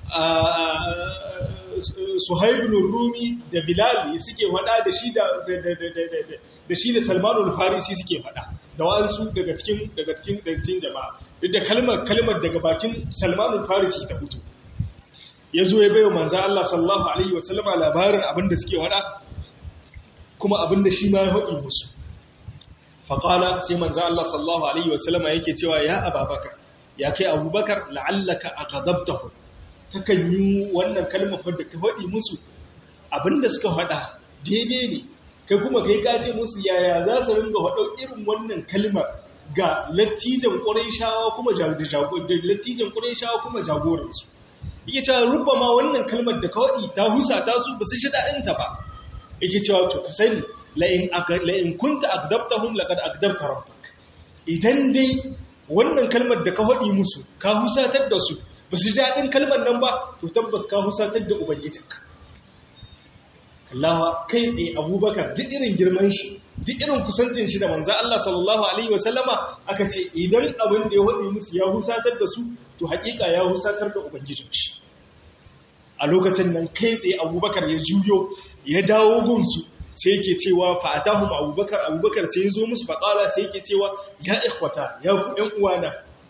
Suhaib bin Rumi da Bilal suke faɗa da shi da Salmanul Farisi suke faɗa da wasu daga cikin jama'a. Duk da kalmar daga bakin Salmanul Farisi ta fito. Yazo ya bayo manzo Allah sallallahu alaihi wasallam labarin abinda suke faɗa kuma abinda shi ma ya faɗi musu. Faqala sai manzo Allah sallallahu alaihi wasallam yake cewa ya Abubakar, ya kai Abubakar, la'allaka aghadabtahu. Kakan yi wannan kalmar da ka faɗi musu abinda suka faɗa daidai ne, kai kuma kai kace musu yaya za su ringa faɗo irin wannan kalmar ga lattijan Qurayshawa kuma jagoransu. Yake cewa rubbama wannan kalmar da ka faɗi ta husata su ba su shi daɗin ta ba. Yake cewa to ka sani la in kunta agdabtahum laqad agdabta rabbak. Idan dai wannan kalmar da ka faɗi musu ka husatar da su, ba su daɗin kalmar nan ba to tabbas ka husatar da ubangijinka. Kallawa kai tsaye Abubakar duk irin girman shi duk irin kusancin shi da manzo Allah sallallahu alaihi wasallama aka ce idan abin da ya wadi musu ya husatar da su to hakika ya husatar da ubangijin shi. A lokacin nan kai tsaye Abubakar ya juyo ya dawo gunsu sai yake cewa fa atahum Abubakar sai ya zo musu faqala sai yake cewa ya ikhwata ya ku ƴan uwana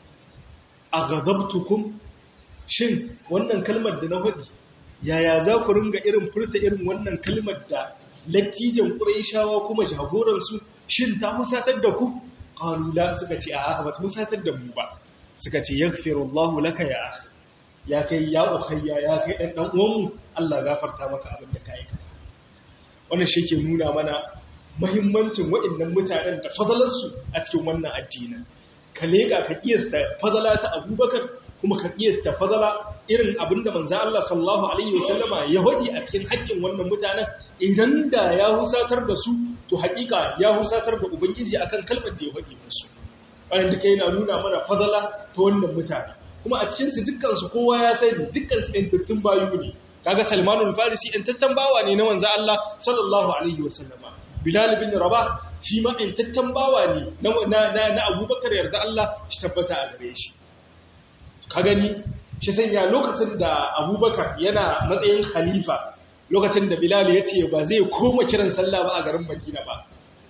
aghadabtukum shin wannan kalmar da na faɗi yaya za ku ringa irin furta irin wannan kalmar da lattijan Qurayshawa kuma jagoransu shin ta musatar da ku qalu la suka ce a'a ba ta musatar da mu ba suka ce yaghfirullahu laka ya akhi ya kai ya ukhayya ya kai dan uwanmu Allah gafarta maka abin da ka aikata. Wannan shi ke nuna mana muhimmancin waɗannan mutanen da fadalarsu a cikin wannan addinin. Ka leƙa ka kiyasta fadala ta Abubakar kuma ka kiyasta fadala irin abinda manzo Allah sallallahu alaihi wasallama ya hadi a cikin haƙƙin wannan mutanen idan da ya husatar da su to haƙiƙa ya husatar da ubangiji akan kalmar da ya hadi musu. Wannan duka yana nuna mana fadala ta wannan mutane kuma a cikin su dukkan su kowa ya sani dukkan su ɗantattun bayu ne. Kaga Salmanul Farisi ɗantattan bawa ne na manzo Allah sallallahu alaihi wasallama. Bilal bin Rabah shi ma ɗantattan bawa ne na Abubakar yarda Allah shi tabbata a gare shi. Ka gani shi sanya lokacin da Abubakar yana matsayin khalifa lokacin da Bilal ya ce ba zai koma kiran sallah ba a garin Madina ba.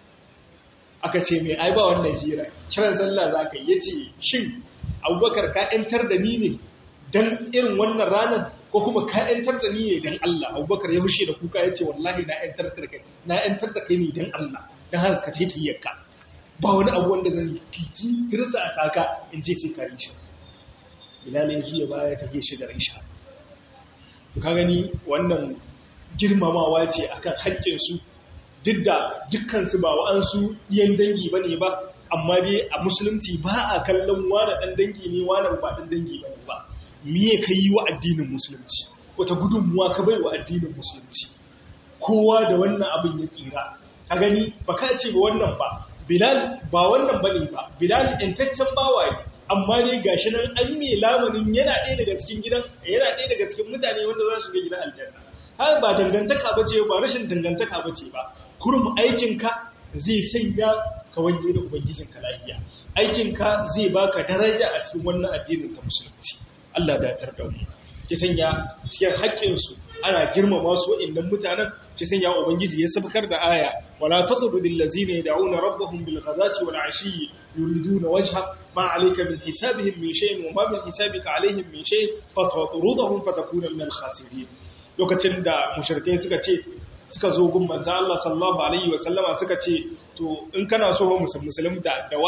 Aka ce mai ai ba wannan hira kiran sallah za ka yi ya ce shin Abubakar ka ‘yantar da ni ne don irin wannan ranar ko kuma ka ‘yantar da ni ne don Allah. Abubakar ya hushe da kuka ya ce wallahi na ‘yantar da kai ne don Allah don haka ka taitayyarka ba wani abu wanda zan titi tirsa a taka in ce sai ka yi shi. Bilal ya juya baya ta ke shigar isha. Ka gani wannan girmamawa ce akan haƙƙinsu duk da dukkansu ba wa'ansu iyan dangi ba ne ba amma dai a musulunci ba a kallon wane ɗan dangi ne wane ba ɗan dangi ba ne ba. Miye ka yi wa addinin musulunci wata gudunmuwa ka bai wa addinin musulunci kowa da wannan abin ya tsira. A gani ba ka ce ba wannan ba Bilal ba wannan ba ne ba Bilal ‘yantaccen bawa ne amma dai gashi nan an yi lamarin yana ɗaya daga cikin mutane wanda za su ga gidan aljanna. Har ba dangantaka ba ce ba rashin dangantaka ba ce ba kurum aikinka zai sanya ka wange da ubangijinka lafiya aikinka zai baka daraja a cikin wannan addinin ta musulunci. Allah da tar da mu ki sanya cikin haƙƙinsu ana girmama su wa'annan mutanen ki sanya ubangiji ya sabkar da aya wala tadrudil ladzina yad'una rabbahum bil ghadati wal ashi yuriduna wajha ma alayka min hisabihim min shay'in wa ma min hisabika alayhim min shay'in fatrudhum fatakuna min al khasirin. Lokacin da mushrikai suka zo gun manzo Allah sallallahu alaihi wa sallama suka ce to in kana so musulunta da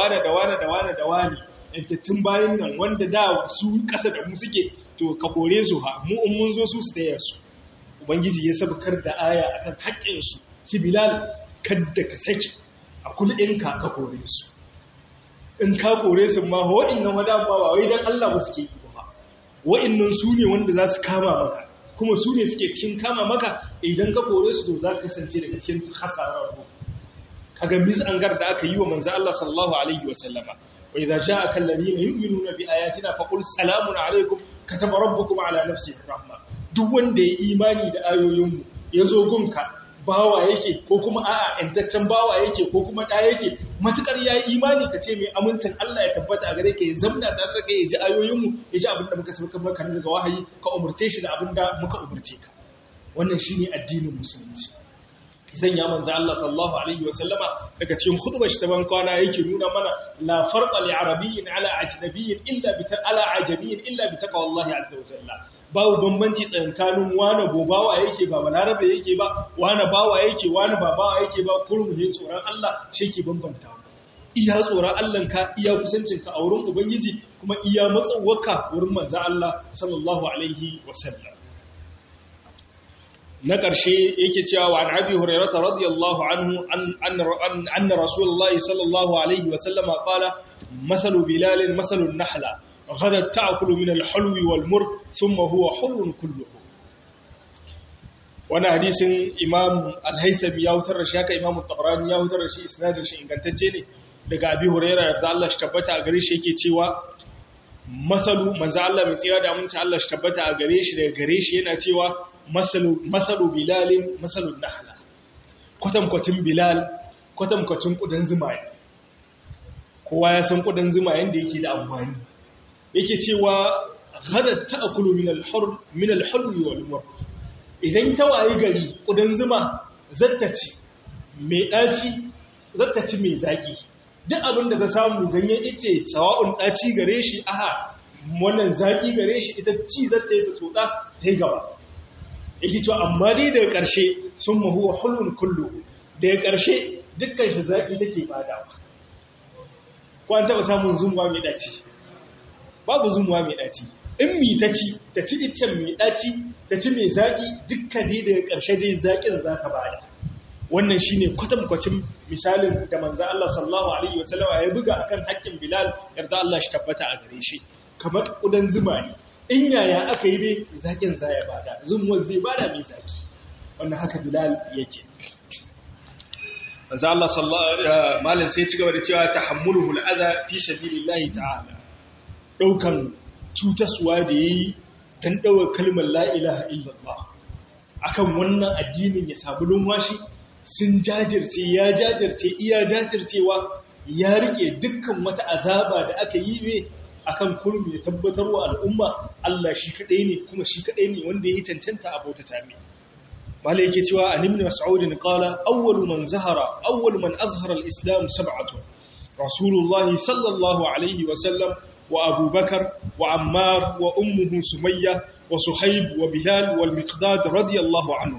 wani intattun bayan nan wanda da su kasa da mu suke to ka kore su ha mu in mun zo su taya su. Ubangiji ya sabkar da aya akan haƙƙin su Bilal kadda ka saki a kullin ka kore su in ka kore su ma wa'annan wadan ba wai dan Allah ba suke yi ba wa'annan su ne wanda za su kama maka kuma su ne suke cikin kama maka idan ka kore su to za ka kasance daga cikin hasarar kaga mizangar da aka yi wa manzo Allah sallallahu alaihi wasallama wa idza ja'aka alladhina yu'minuna bi ayatina faqul salamun alaykum kataba rabbukum ala nafsihi rahma. Duk wanda ya imani da ayoyinmu yazo gunka bawa yake ko kuma a'a intaccen bawa yake ko kuma da yake matukar ya imani kace mai amincin Allah ya tabbata a gare ka ya zamna da rage ya ji ayoyinmu ya ji abinda muka saka maka daga wahayi ka umurce shi da abinda muka umurce ka. Wannan shine addinin musulunci. Zan ya manzo Allah sallallahu alaihi wasallama daga cikin khutbar shi ta ban kwana yake nuna mana la farqa li arabiyyin ala ajnabiyyin illa bi ala ajamiyyin illa bi taqwallahi azza wa jalla. Babu bambanci tsakanin wani gobawa yake ba balarabe yake ba wani bawa yake wani ba bawa yake ba kurmu ne tsoron Allah shi ke bambanta. Iya tsoron Allah ka iya kusancin ka a wurin ubangiji kuma iya matsawaka wurin manzo Allah sallallahu alaihi wasallam. Na ƙarshe yake cewa wa Abi Hurairah radiyallahu anhu anna Rasulullahi sallallahu alaihi wa sallama qala masalu Bilal masalu an-nahla ghadat ta'kulu min al-hulwi wal-mur thumma huwa hulwun kulluhu. Wannan hadisin Imam Al-Haythami ya hutar da shi haka Imam Tabarani ya hutar da shi isnadin shi ingantacce ne daga Abi Hurairah da Allah shi tabbata a gare shi yake cewa masalu manzo Allah mai tsira da aminci Allah shi tabbata a gare shi daga gare shi yana cewa masalu bilalin masalun nahla kwatankwacin bilal kwatankwacin kudan zuma kowa ya san kudan zuma yanda yake da amfani yake cewa ghadat ta'kulu min al-hulwi wal mur idan ta wayi gari kudan zuma zattaci mai daci zattaci mai zaki duk abin da ta samu ganyen ice sawa'un daci gare shi aha wannan zaki gare shi ita ci zata yi ta tsotsa ta yi gaba yake cewa amma dai daga ƙarshe sun mahuwa hulun kullu daga ƙarshe dukkan shi zaki take badawa ko an taɓa samun zumuwa mai ɗaci babu zumuwa mai ɗaci in mi ta ci iccen mai ɗaci ta ci mai zaki dukkan dai daga ƙarshe dai zakin za ta bada wannan shine kwatankwacin misalin da manzo Allah sallallahu alaihi wasallam ya buga akan haƙƙin Bilal yarda Allah shi tabbata a gare shi kamar kudan zuma ne in yaya aka yi dai zakin za ya bada zumuwar zai bada mai zaki wannan haka Bilal yake manzo Allah sallallahu malin sai ci gaba da cewa tahammuluhu al'adha fi sabilillahi ta'ala daukan cutaswa da yayi dan dawo kalmar la ilaha illallah akan wannan addinin ya sabu lumwashi sun jajirce ya jajirce iya jajircewa ya rike dukkan wata azaba da aka yi ne akan kurmi da tabbatarwa al'umma Allah shi kadai ne kuma shi kadai ne wanda ya cancanta a bautata mai malai yake cewa an ibn mas'ud qala awwalu man azhara al-islam sab'atu rasulullah sallallahu alaihi wa sallam wa abubakar wa ammar wa ummuhu sumayya wa suhaib wa bilal wal miqdad radiyallahu anhu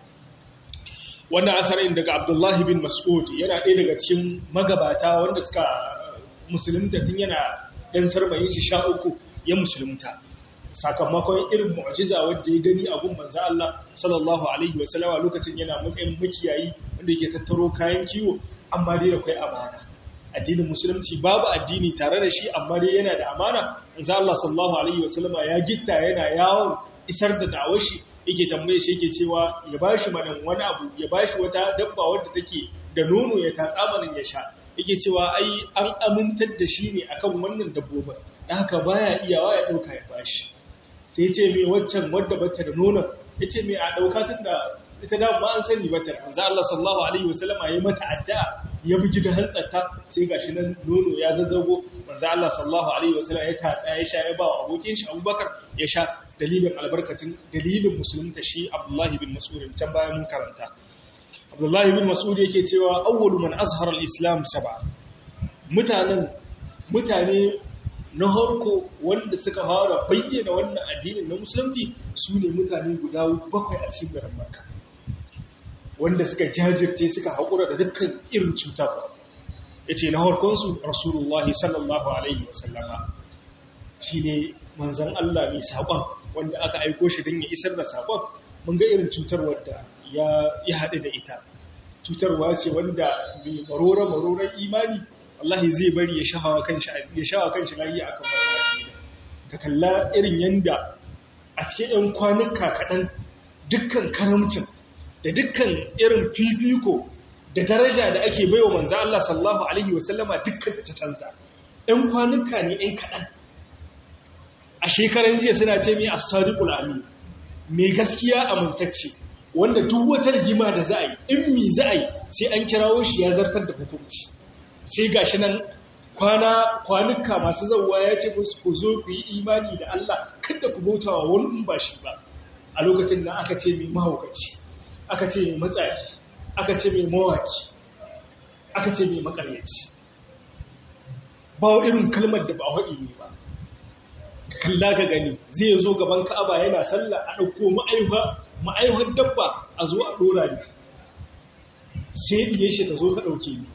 wannan asarin daga abdullah bin mas'ud yana ɗaya daga cikin magabata wanda suka musulunta tun yana ɗan sarmayin shi 13 ya musulunta sakamakon irin mu'jiza wanda ya gani a gun manzo Allah sallallahu alaihi wasallam lokacin yana matsayin makiyayi wanda yake tattaro kayan kiwo amma dai akwai amana addinin musulunci babu addini tare da shi amma dai yana da amana manzo Allah sallallahu alaihi wasallam ya gitta yana yawon isar da da'awar shi yake tambaye shi yake cewa ya bashi manan wani abu ya bashi wata dabba wadda take da nono ya tatsa manan ya sha yake cewa ai an amintar da shi ne akan wannan dabbobin dan haka baya iyawa ya dauka ya bashi sai ce mai waccan wadda bata da nonon ya ce mai a ɗauka tun da ita da ba an sani bata manzo Allah sallallahu alaihi wasallam ya yi mata addu'a ya bugi da hantsarta sai gashi nan nono ya zazzago manzo Allah sallallahu alaihi wasallam ya tatsa ya sha ya ba wa abokin shi Abubakar ya sha dalilin dalilin musulunta shi Abdullah bin Mas'ud can bayan mun karanta Abdullah bin Mas'ud yake cewa awwalu man azhara al-islam sab'a mutane na harko wanda suka fara bayyana wannan addinin na musulunci su ne mutane guda 7 a cikin garin Makka wanda suka jajirce suka haƙura da dukkan irin cutarwa yace na harkonsu Rasulullahi sallallahu alaihi wasallama shine manzon Allah mai saƙon wanda aka aiko shi don ya isar da saƙon mun ga irin cutarwar da ya haɗu da ita cutarwa ce wanda mai maroran imani wallahi zai bari ya shahawa kanshi lafiya akan wannan ka kalla irin yanda a cikin 'yan kwanuka kaɗan dukkan karamcin da dukkan irin fifiko da daraja da ake baiwa manzo Allah sallallahu alaihi wasallama dukkan ta canza 'yan kwanuka ne 'yan kaɗan a shekaran jiya suna ce mai as-sadiqul amin mai gaskiya amintacce wanda duk wata rigima da za a yi in mi za a yi sai an kirawo shi ya zartar da hukunci sai ga shi nan kwanuka masu zauwa ya ce musu ku zo ku yi imani da Allah kada ku bauta wa wani ba shi ba a lokacin da aka ce mai mahaukaci aka ce mai matsayi aka ce mai mawaki aka ce mai makaryaci ba irin kalmar da ba haɗi ne ba kalla ka gani zai zo gaban Ka'aba yana sallah a ɗauko ma'aihar dabba a zo a ɗora ne sai ɗiye shi ta zo ta ɗauke ni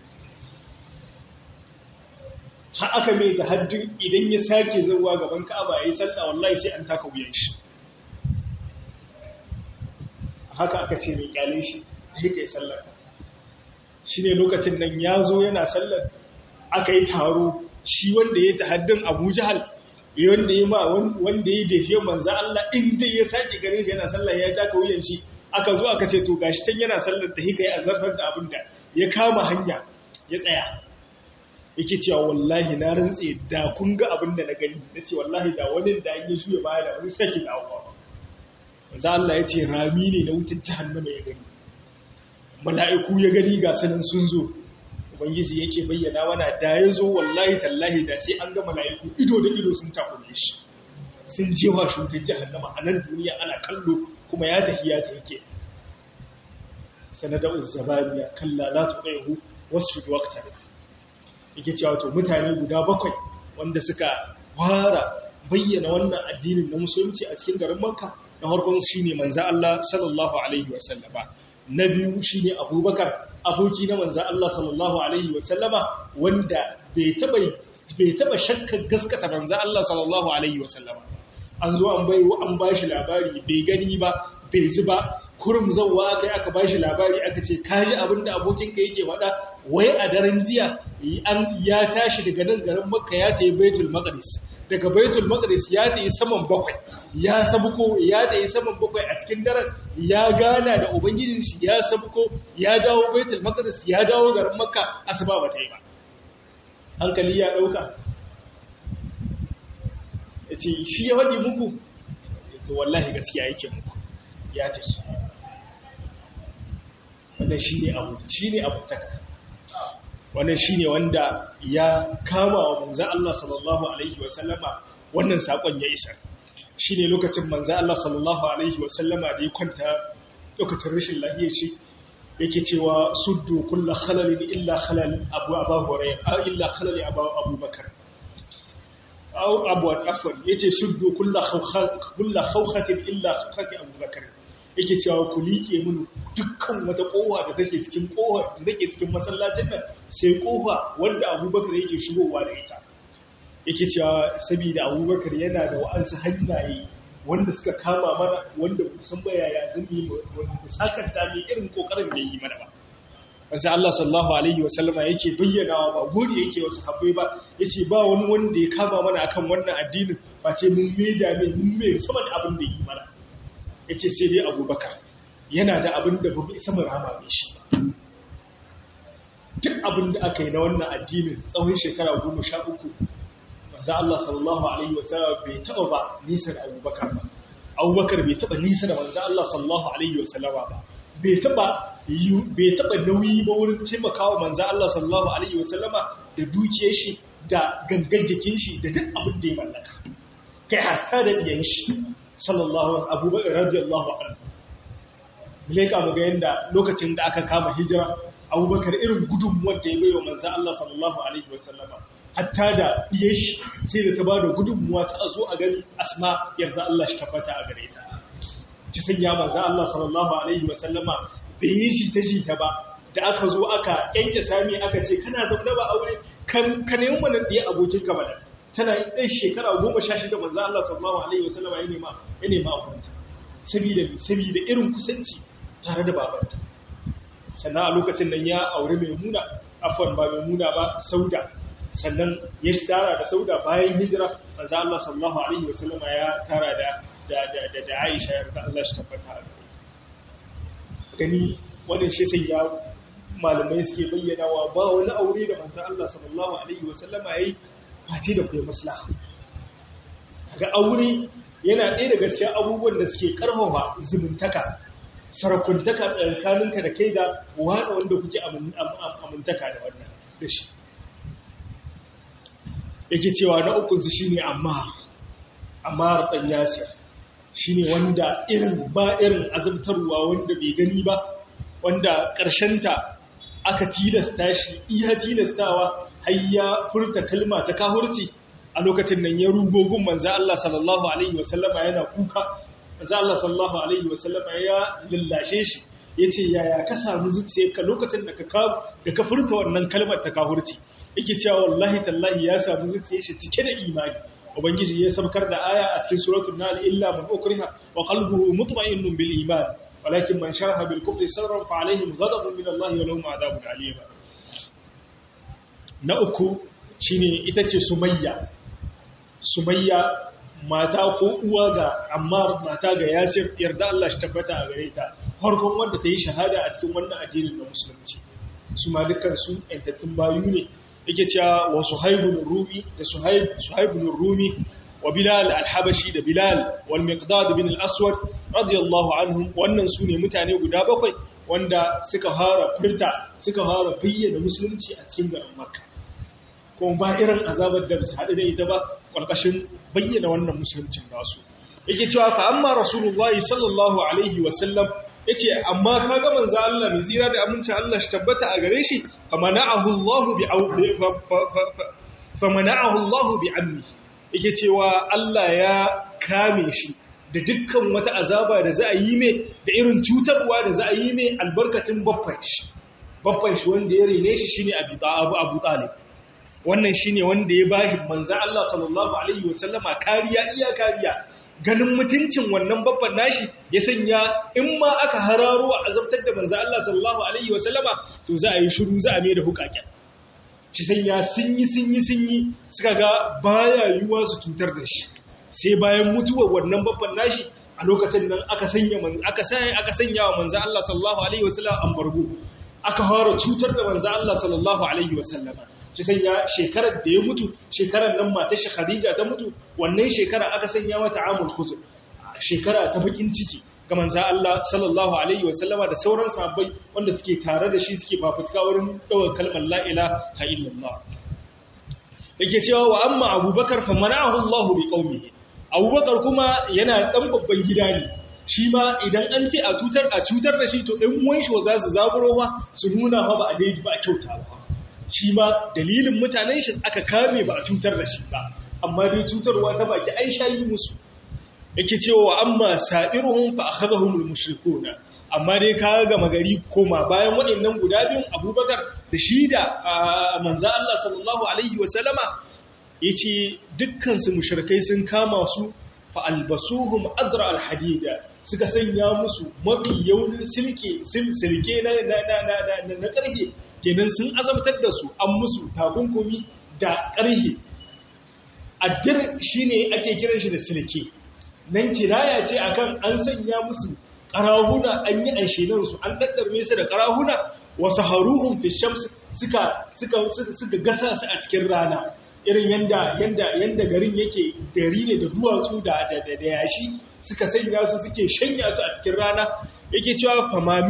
har aka mai da haddin idan ya sake zuwa gaban Ka'aba yayi sallah wallahi sai an taka wuyan shi haka aka ce mai kyale shi sai kai sallar shine lokacin nan yazo yana sallar aka yi taro shi wanda ya tahaddin Abu Jahal wanda ya ma wanda ya defe manzo Allah in dai ya sake ganin shi yana sallah ya taka wuyan shi aka zo aka ce to gashi can yana sallar ta hikai azarfar da abinda ya kama hanya ya tsaya yake cewa wallahi na rantse da kun ga abin da na gani nace wallahi da wani da an yi juya baya da wani sake dawowa manzo Allah ya ce rami ne na wutar jahannama ya gani mala'iku ya gani ga sanin sun zo ubangiji yake bayyana mana da ya zo wallahi tallahi da sai an ga mala'iku ido da ido sun takure shi sun jewa shi wutar jahannama a nan duniya ana kallo kuma ya tafi ke sanadar zabaniya kalla la tuqihu wasjud waqtar yake cewa to mutane guda 7 wanda suka fara bayyana wannan addinin na musulunci a cikin garin Makka na farkon shine manzo Allah sallallahu alaihi wasallama na biyu shine Abubakar aboki na manzo Allah sallallahu alaihi wasallama wanda bai taba shakkar gaskata manzo Allah sallallahu alaihi wasallama an zo an bashi labari bai gani ba bai ji ba kurum zawwa kai aka bashi labari aka ce kaji abinda abokinka yake faɗa wai a daren jiya ya tashi daga nan garin Makka ya tafi Baitul Maqdis daga Baitul Maqdis ya tafi saman bakwai ya sabuko ya tafi saman bakwai a cikin daren ya gana da ubangijin shi ya sabuko ya dawo Baitul Maqdis ya dawo garin Makka asuba ba ta yi ba hankali ya dauka yace shi ya wadi muku to wallahi gaskiya yake muku ya tafi wannan shine abu taka wannan shine wanda ya kama wa manzo Allah sallallahu alaihi wasallama wannan sakon ya isar shine lokacin manzo Allah sallallahu alaihi wasallama da ya kwanta lokacin rashin lafiya ce yake cewa suddu kullu khalalin illa khalal Abu Hurairah illa khalal Abu Bakar abu afwan yace suddu kullu khawkhatin illa khawkhati Abu Bakar yake cewa ku liƙe mun dukkan wata kowa da take cikin masallacin nan sai kofa wanda Abubakar yake shigowa da ita yake cewa saboda Abubakar yana da wa'ansu hannaye wanda suka kama mana wanda kusan bayaya zan yi mu sakanta mai irin kokarin da yi mana ba sai Allah sallallahu alaihi wasallama yake bayyanawa ba gode yake wasu habbai ba yace ba wani wanda ya kama mana akan wannan addinin ba ce mun mai sama da abin da yi mana ya ce sai dai Abubakar yana da abin da babu isa rama mai shi duk abin da aka yi na wannan addinin tsawon shekara 13 manzo Allah sallallahu alaihi wasallam bai taba ba nisa da Abubakar ba Abubakar bai taba nisa da manzo Allah sallallahu alaihi wasallam ba bai taba nauyi ba wurin taimakawa manzo Allah sallallahu alaihi wasallama da dukiyar shi da gangan jikin shi da duk abin da ya mallaka kai hatta da diyan shi sallallahu Abubakar radiyallahu anhu leka mu ga yanda lokacin da aka kama hijira Abubakar irin gudunmuwar da ya baiwa manzo Allah sallallahu alaihi wasallama hatta da diyan shi sai da ta bada gudunmuwa ta zo a gani Asma yarda Allah shi tabbata a gare ta ki sanya manzo Allah sallallahu alaihi wasallama bai yi shi ta ba da aka zo aka yanke sami aka ce kana zaune ba aure ka nemi wannan diya abokin ka bada tana ɗan shekara 16 manzo Allah sallallahu alaihi wasallama ya nema aurenta saboda irin kusanci tare da babanta sannan a lokacin nan ya aure Maimuna afwan ba Maimuna ba Sauda sannan ya tara da Sauda bayan hijira manzo Allah sallallahu alaihi wasallama ya tara da Aisha yarda Allah shi tabbata a gani wannan shi sai ya malamai suke bayyana wa ba wani aure da manzo Allah sallallahu alaihi wasallama yayi face da kuma maslaha ga aure yana ɗaya daga cikin abubuwan da suke karfafa zumuntaka sarakuntaka tsakaninka da kai da wanda kuke amintaka da wannan da shi yake cewa na ukun su shine Ammar dan Yasir shine wanda irin azabtarwa wanda bai gani ba wanda ta aka tilasta shi iya tilastawa har ya furta kalma ta kahurci a lokacin nan ya rugogun manzo Allah sallallahu alaihi wasallama yana kuka manzo Allah sallallahu alaihi wasallama ya lallashe shi yace yaya ka samu zuciyarka lokacin da ka furta wannan kalmar ta kahurci yake cewa wallahi tallahi ya samu zuciyar shi cike da imani ubangiji ya sabkar da aya a cikin suratul nahl illa man ukriha wa qalbuhu mutma'innun bil iman walakin man sharaha bil kufri sadran fa alaihim ghadabun min Allah wa lahum adhabun alim na uku shine ita ce Sumayya mata ko uwa ga Ammar mata ga Yasir yarda Allah shi tabbata a gare ta farkon wanda ta yi shahada a cikin wannan addinin na musulunci su ma dukkan su ƴantattun bayu ne yake cewa wa Suhaibun Rumi da Suhaibun Rumi wa Bilal al-Habashi da Bilal wal Miqdad bin al-Aswad radiyallahu anhum wannan sune mutane guda bakwai wanda suka fara bayyana musulunci a cikin garin Makka kuma ba irin azabar da su haɗu da ita ba ƙarƙashin bayyana wannan musuluncin nasu yake cewa fa amma rasulullahi sallallahu alaihi wa sallam yace amma kaga manzo Allah mai tsira da aminci Allah shi tabbata a gare shi famana'ahu Allah bi ammi yake cewa Allah ya kame shi da dukkan wata azaba da za a yi mai da irin cutarwa da za a yi mai albarkacin babban shi wanda ya rene shi shine Abu Talib wannan shine wanda ya bashi manzo Allah sallallahu alaihi wasallama kariya ganin mutuncin wannan babban nashi ya sanya in ma aka hararo a azabtar da manzo Allah sallallahu alaihi wasallama to za a yi shiru za a mai da hukaken shi sanya sun yi suka ga baya yiwuwa su cutar da shi sai bayan mutuwar wannan babban nashi a lokacin nan aka sanya wa manzo Allah sallallahu alaihi wasallam ambargo aka fara cutar da manzo Allah sallallahu alaihi wasallama shi sanya shekarar da ya mutu shekarar nan matar shi Khadija ta mutu wannan shekara aka sanya mata amul khuzur shekara ta bakin ciki ga manzo Allah sallallahu alaihi wasallama da sauran sahabbai wanda suke tare da shi suke fafutuka wurin dawar kalmar la ilaha illallah yake cewa wa amma Abubakar fa mana'ahu Allah bi qaumihi Abubakar kuma yana dan babban gida ne shi ma idan an ce a cutar da shi to ɗan uwan shi za su zaburo su nuna ba a daidai ba a kyauta ba shi ma dalilin mutanen shi aka kame ba a cutar da shi ba amma dai cutarwa ta baki an shayi musu yake cewa amma sa'iruhum fa akhadhahum al-mushrikun amma dai ka ga magari koma bayan waɗannan guda biyun Abubakar da shi da manzo Allah sallallahu alaihi wasallama yace dukkan su mushrikai sun kama su fa albasuhum adra al-hadida suka sanya musu mafi yaunin silke na karhe kenan sun azabtar da su an musu takunkumi da karhe addir shine ake kiran shi da silke nan kiraya ce akan an sanya musu karahuna an yi anshenan su an daddarme su da karahuna wasu haruhun fi shams suka gasa su a cikin rana irin yanda garin yake dari ne da duwatsu da yashi suka sanya su suke shanya su a cikin rana yake cewa fama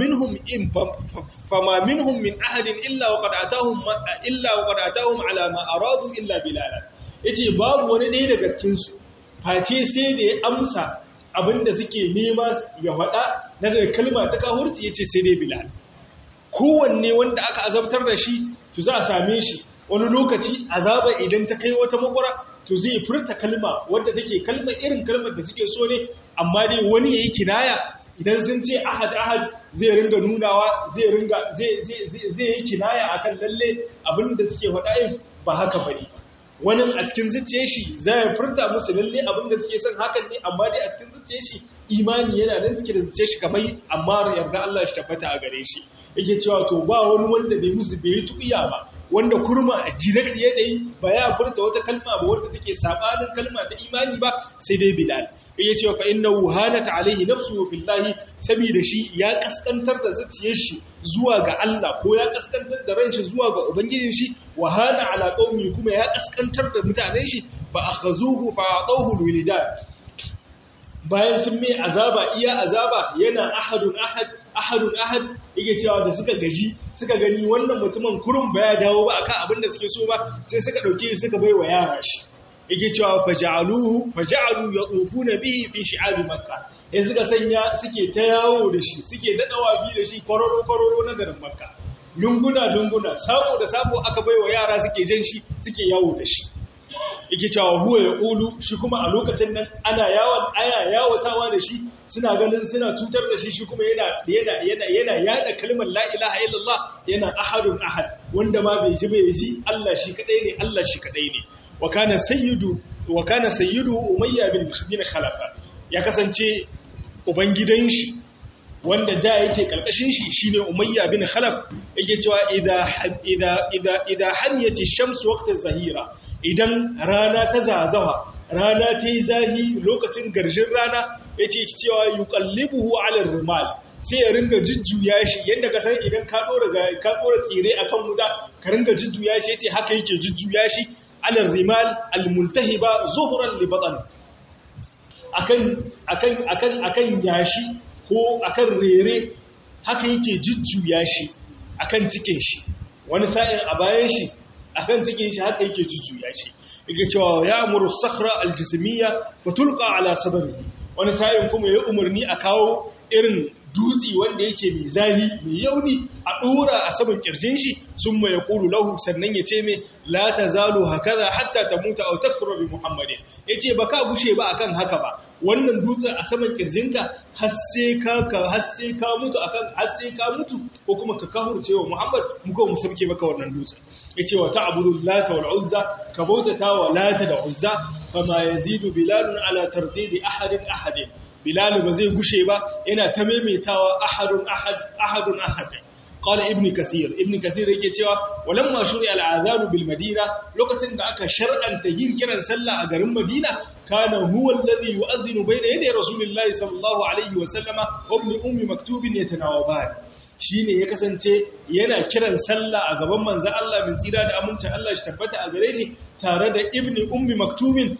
minhum min ahadin illa wa qad atahum ala ma aradu illa bilal yace babu wani ɗaya daga cikin su face sai da ya amsa abinda suke nema ya faɗa na da kalma ta kahurci yace sai dai bilal kowanne wanda aka azabtar da shi to za a same shi wani lokaci azaba idan ta kai wata makura to zai furta kalma wadda take kalmar irin kalmar da suke so ne amma dai wani yayi kinaya idan sun ce ahad zai ringa nunawa zai yi kinaya akan lalle abinda suke faɗa ba haka bane wani a cikin zuciyar shi zai furta musu lalle abinda suke son hakan ne amma dai a cikin zuciyar shi imani yana nan cikin zuciyar shi kamar amma yarda Allah shi tabbata a gare shi yake cewa to ba wani wanda bai musu bai yi tubiya ba wanda kurma a direct ya dai ba ya furta wata kalma ba wanda take sabanin kalma ta imani ba sai dai Bilal yake cewa fa innahu hanat alaihi nafsuhu fillahi saboda shi ya kaskantar da zuciyar shi zuwa ga Allah ko ya kaskantar da ran shi zuwa ga ubangijin shi wa hana ala qaumi kuma ya kaskantar da mutanen shi fa akhazuhu fa atawhu alwilidan bayan sun mai azaba iya azaba yana ahadun ahad yake cewa da suka gaji suka gani wannan mutumin kurun baya dawo ba akan abin da suke so ba sai suka dauke shi suka baiwa yara shi yake cewa faja'alu yatufuna bihi fi shi'ab makkah sai suka sanya suke ta yawo da shi suke dadawa bi da shi kororo na garin makka lunguna sako da sako aka baiwa yara suke jan shi suke yawo da shi yake cewa huwa ya ƙulu shi kuma a lokacin nan ana yawatawa da shi suna ganin suna cutar da shi kuma yana yada kalmar la ilaha illallah yana ahadun ahad wanda ma bai ji bai ji Allah shi kadai ne wa kana sayyidu umayya bin khalafa ya kasance ubangidan shi wanda da yake karkashin shi shine umayya bin khalaf yake cewa idha hamiyati shams waqt az-zahira idan rana ta zazawa rana ta yi zahi lokacin garjin rana yace cewa yuqallibuhu ala rumal sai ya ringa jujjuya shi yanda ka san idan ka dora tsire akan wuta ka ringa jujjuya shi yace haka yake jujjuya shi alal rimal almultahiba zuhran li batan akan yashi ko akan rere haka yake jujjuya shi akan cikin shi wani sa'in a bayan shi akan cikin shi haka yake jujjuya shi yake cewa ya amuru sakhra aljismiyya fatulqa ala sadrihi wani sa'in kuma ya umarni a kawo irin dutsi wanda yake mai zahi mai yauni a dora a saman kirjin shi summa yaqulu lahu sannan yace me la tazalu hakaza hatta tamuta aw takfura bi muhammadin yace baka gushe ba akan haka ba wannan dutsen a saman kirjinka har sai ka mutu ko kuma ka kahurce wa muhammad muka mu sabke maka wannan dutsen yace wa ta'budu lata wal uzza ka bautata wa lata da uzza fama yazidu bilalun ala tardidi ahadin bilal ba zai gushe ba yana ta maimaitawa ahadun ahad qala ibn kathir yake cewa walamma shuri'a al'adhan bil madina lokacin da aka shar'anta yin kiran sallah a garin madina kana huwa alladhi yu'adhdhinu bayna yaday rasulillahi sallallahu alaihi wa sallama wa ibn ummi maktub yatanawaban shine ya kasance yana kiran sallah a gaban manzon Allah min tsira da amincin Allah shi tabbata a gare shi tare da ibn ummi maktubin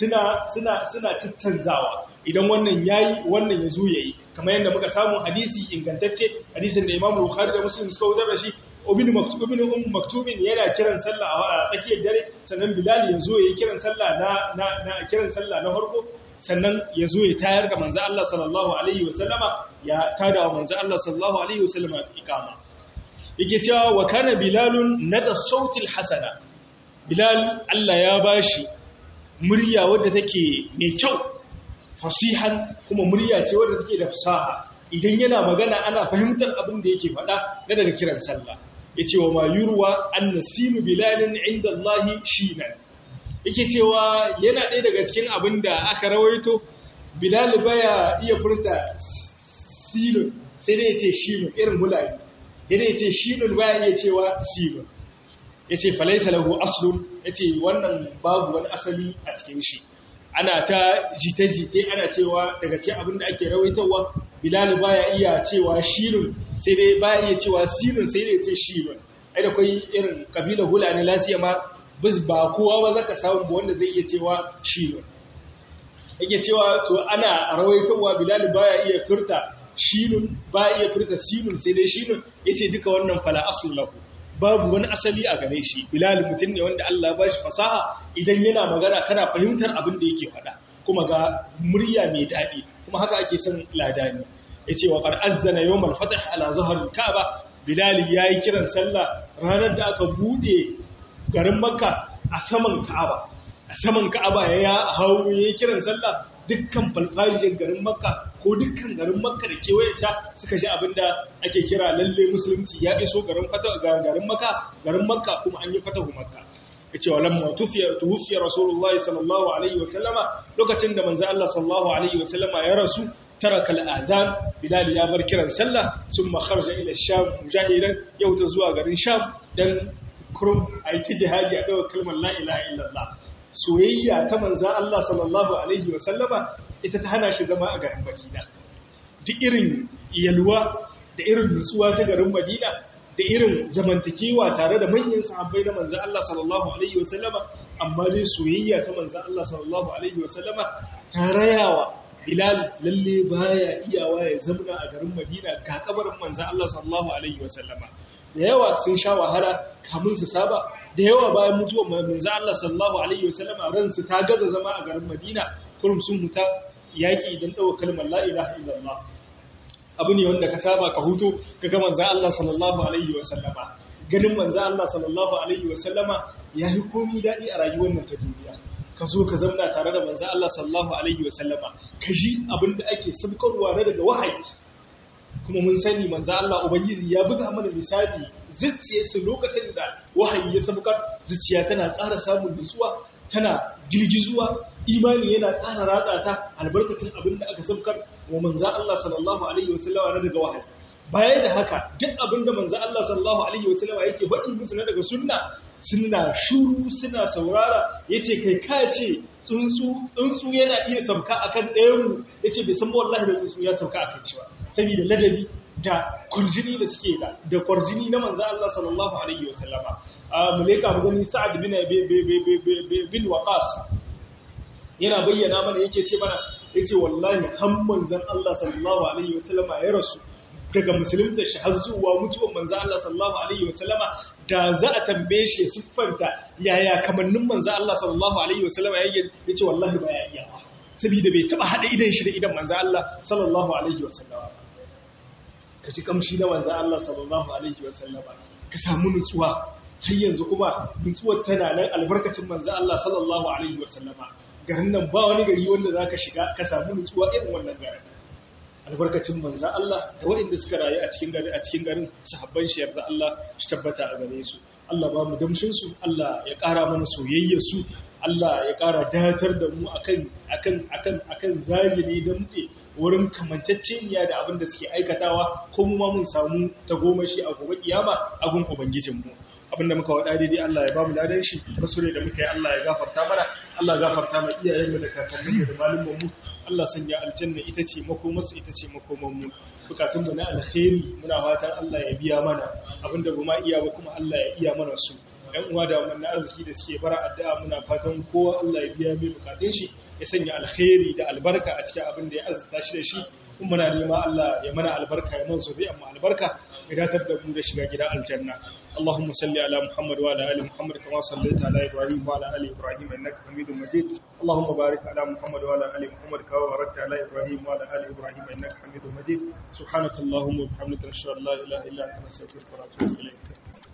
suna tattanzawa idan wannan yayi wannan yazo yayi kamar yadda muka samu hadisi ingantacce hadisin da Imam Bukhari da Muslim suka wutar da shi ibn maktubin yana kiran sallah a tsakiyar dare sannan Bilal yazo yayi kiran sallah na kiran sallah na farko sannan yazo ya tayar da manzo Allah sallallahu alaihi wasallama ya tada wa manzo Allah sallallahu alaihi wasallama iqama yake cewa wa kana Bilalun nada sautil hasana Bilal Allah ya bashi murya wadda take mai kyau fasihan kuma murya ce wadda take da fasaha idan yana magana ana fahimtar abin da yake faɗa na daga kiran sallah yace wa mayurwa annasimu bilalin inda Allah shinan yake cewa yana ɗaya daga cikin abin da aka rawaito Bilal baya iya furta silun sai dai yace shinun irin mulai dai yace shinun baya iya cewa silun yace falaysa lahu aslun yace wannan babu wani asali a cikin shi ana ta jite-jite ana cewa daga cikin abin da ake rawaitowa Bilal baya iya cewa shirun sai dai baya iya cewa sirun sai dai ce shirun ai da kai irin kabila hulani lasiya ma bus ba kowa ba zaka samu wanda zai iya cewa shirun yake cewa to ana rawaitowa Bilal baya iya furta shirun baya iya furta sirun sai dai shirun yace duka wannan fala asl lahu babu wani asali a gare shi Bilal mutum ne wanda Allah ba shi fasaha idan yana magana kana fahimtar abin da yake faɗa kuma ga murya mai daɗi kuma haka ake son ladani yace wa qad azzana yawmal fath ala zahril kaaba Bilal yayi kiran sallah ranar da aka bude garin Makka a saman Ka'aba ya hawo yayi kiran sallah dukkan falfarijin garin Makka ko dukkan garin Makka da kewayenta suka ji abinda ake kira lalle musulunci ya iso garin Makka kuma an yi fatahu Makka yace walamma tuwfiya rasulullahi sallallahu alaihi wa sallama lokacin da manzo Allah sallallahu alaihi wa sallama ya rasu taraka al-azan Bilal ya bar kiran sallah summa kharaja ila sham mujahidan yauta zuwa garin Sham dan kurum ayi jihadi a dawo kalmar la ilaha illallah soyayya ta manzo Allah sallallahu alaihi wa sallama ita ta hana shi zama a garin Madina duk irin yalwa da irin nutsuwa ta garin Madina da irin zamantakewa tare da manyan sahabbai na manzo Allah sallallahu alaihi wasallama amma dai soyayya ta manzo Allah sallallahu alaihi wasallama ta rayawa Bilal lalle baya iyawa ya zamna a garin Madina ga kabarin manzo Allah sallallahu alaihi wasallama da yawa sun sha wahala kamun su saba da yawa bayan mutuwar manzo Allah sallallahu alaihi wasallama ransu ta gaza zama a garin Madina kurum sun huta yaki idan dawo kalmar la ilaha illallah abu ne wanda ka saba ka huto ka ga manzo Allah sallallahu alaihi wasallama ganin manzo Allah sallallahu alaihi wasallama yayi komai dadi a rayuwar nan ta duniya ka zo ka zauna tare da manzo Allah sallallahu alaihi wasallama ka ji abinda ake sabkarwa na daga wahayi kuma mun sani manzo Allah ubangiji ya buga mana misali zuciyarsa lokacin da wahayi ya sabkar zuciya tana ƙara samun nutsuwa tana girgizuwa imani yana ƙara ratsa ta albarkacin abinda aka sabkar wa manzo Allah sallallahu alaihi wasallama na daga wahayi bayan da haka duk abinda manzo Allah sallallahu alaihi wasallama yake faɗin musu na daga sunna suna shuru suna saurara yace kai ka ce tsuntsu yana iya sauka akan ɗayan mu yace bai san wallahi da tsuntsu ya sauka akan shi ba saboda ladabi da kwarjini da suke da kwarjini na manzo Allah sallallahu alaihi wasallama muleka mu gani Sa'ad bin Waqas yana bayyana mana yake ce mana yace wallahi han manzon Allah sallallahu alaihi wasallama ya rasu daga musulunta shi har zuwa mutuwar manzo Allah sallallahu alaihi wasallama da za a tambaye shi siffanta yaya kamannin manzo Allah sallallahu alaihi wasallama yace wallahi ba ya iya saboda bai taba hada idan shi da idan manzo Allah sallallahu alaihi wasallama ka ji kamshi na manzo Allah sallallahu alaihi wasallama ka samu nutsuwa har yanzu kuma nutsuwar tana nan albarkacin manzo Allah sallallahu alaihi wasallama garin nan ba wani gari wanda zaka shiga ka samu nutsuwa irin wannan garin albarkacin manzo Allah da waɗanda suka rayu a cikin garin sahabban shi yarda Allah shi tabbata a gare su Allah ba mu damshin su Allah ya ƙara mana soyayyar su Allah ya ƙara datar da mu akan zalimi da mutse wurin kamanceceniya da abin da suke aikatawa ko mu ma mun samu tagomashi a gobe kiyama a gun ubangijinmu abinda muka wada daidai Allah ya ba mu ladan shi basure da muka yi Allah ya gafarta mana Allah gafarta ma iyayenmu da kakanninmu da malumanmu Allah sanya aljanna ita ce makomarsu ita ce makomanmu bukatunmu na alkhairi muna fatan Allah ya biya mana abinda ba ma iya ba kuma Allah ya iya mana su ɗan uwa da wannan arziki da suke bara addu'a muna fatan kowa Allah ya biya mai bukatun shi ya sanya alkhairi da albarka a cikin abin da ya arzuta shi da shi kuma muna nema Allah ya mana albarka ya mana zuri'an mu albarka ya datar da mu da shiga gidan aljanna اللهم صل على محمد وعلى ال محمد كما صليت على ابراهيم وعلى ال ابراهيم انك حميد مجيد اللهم بارك على محمد وعلى ال محمد كما باركت على ابراهيم وعلى ال ابراهيم انك حميد مجيد سبحانك اللهم وبحمدك نشهد ان لا اله الا انت نستغفرك ونتوب اليك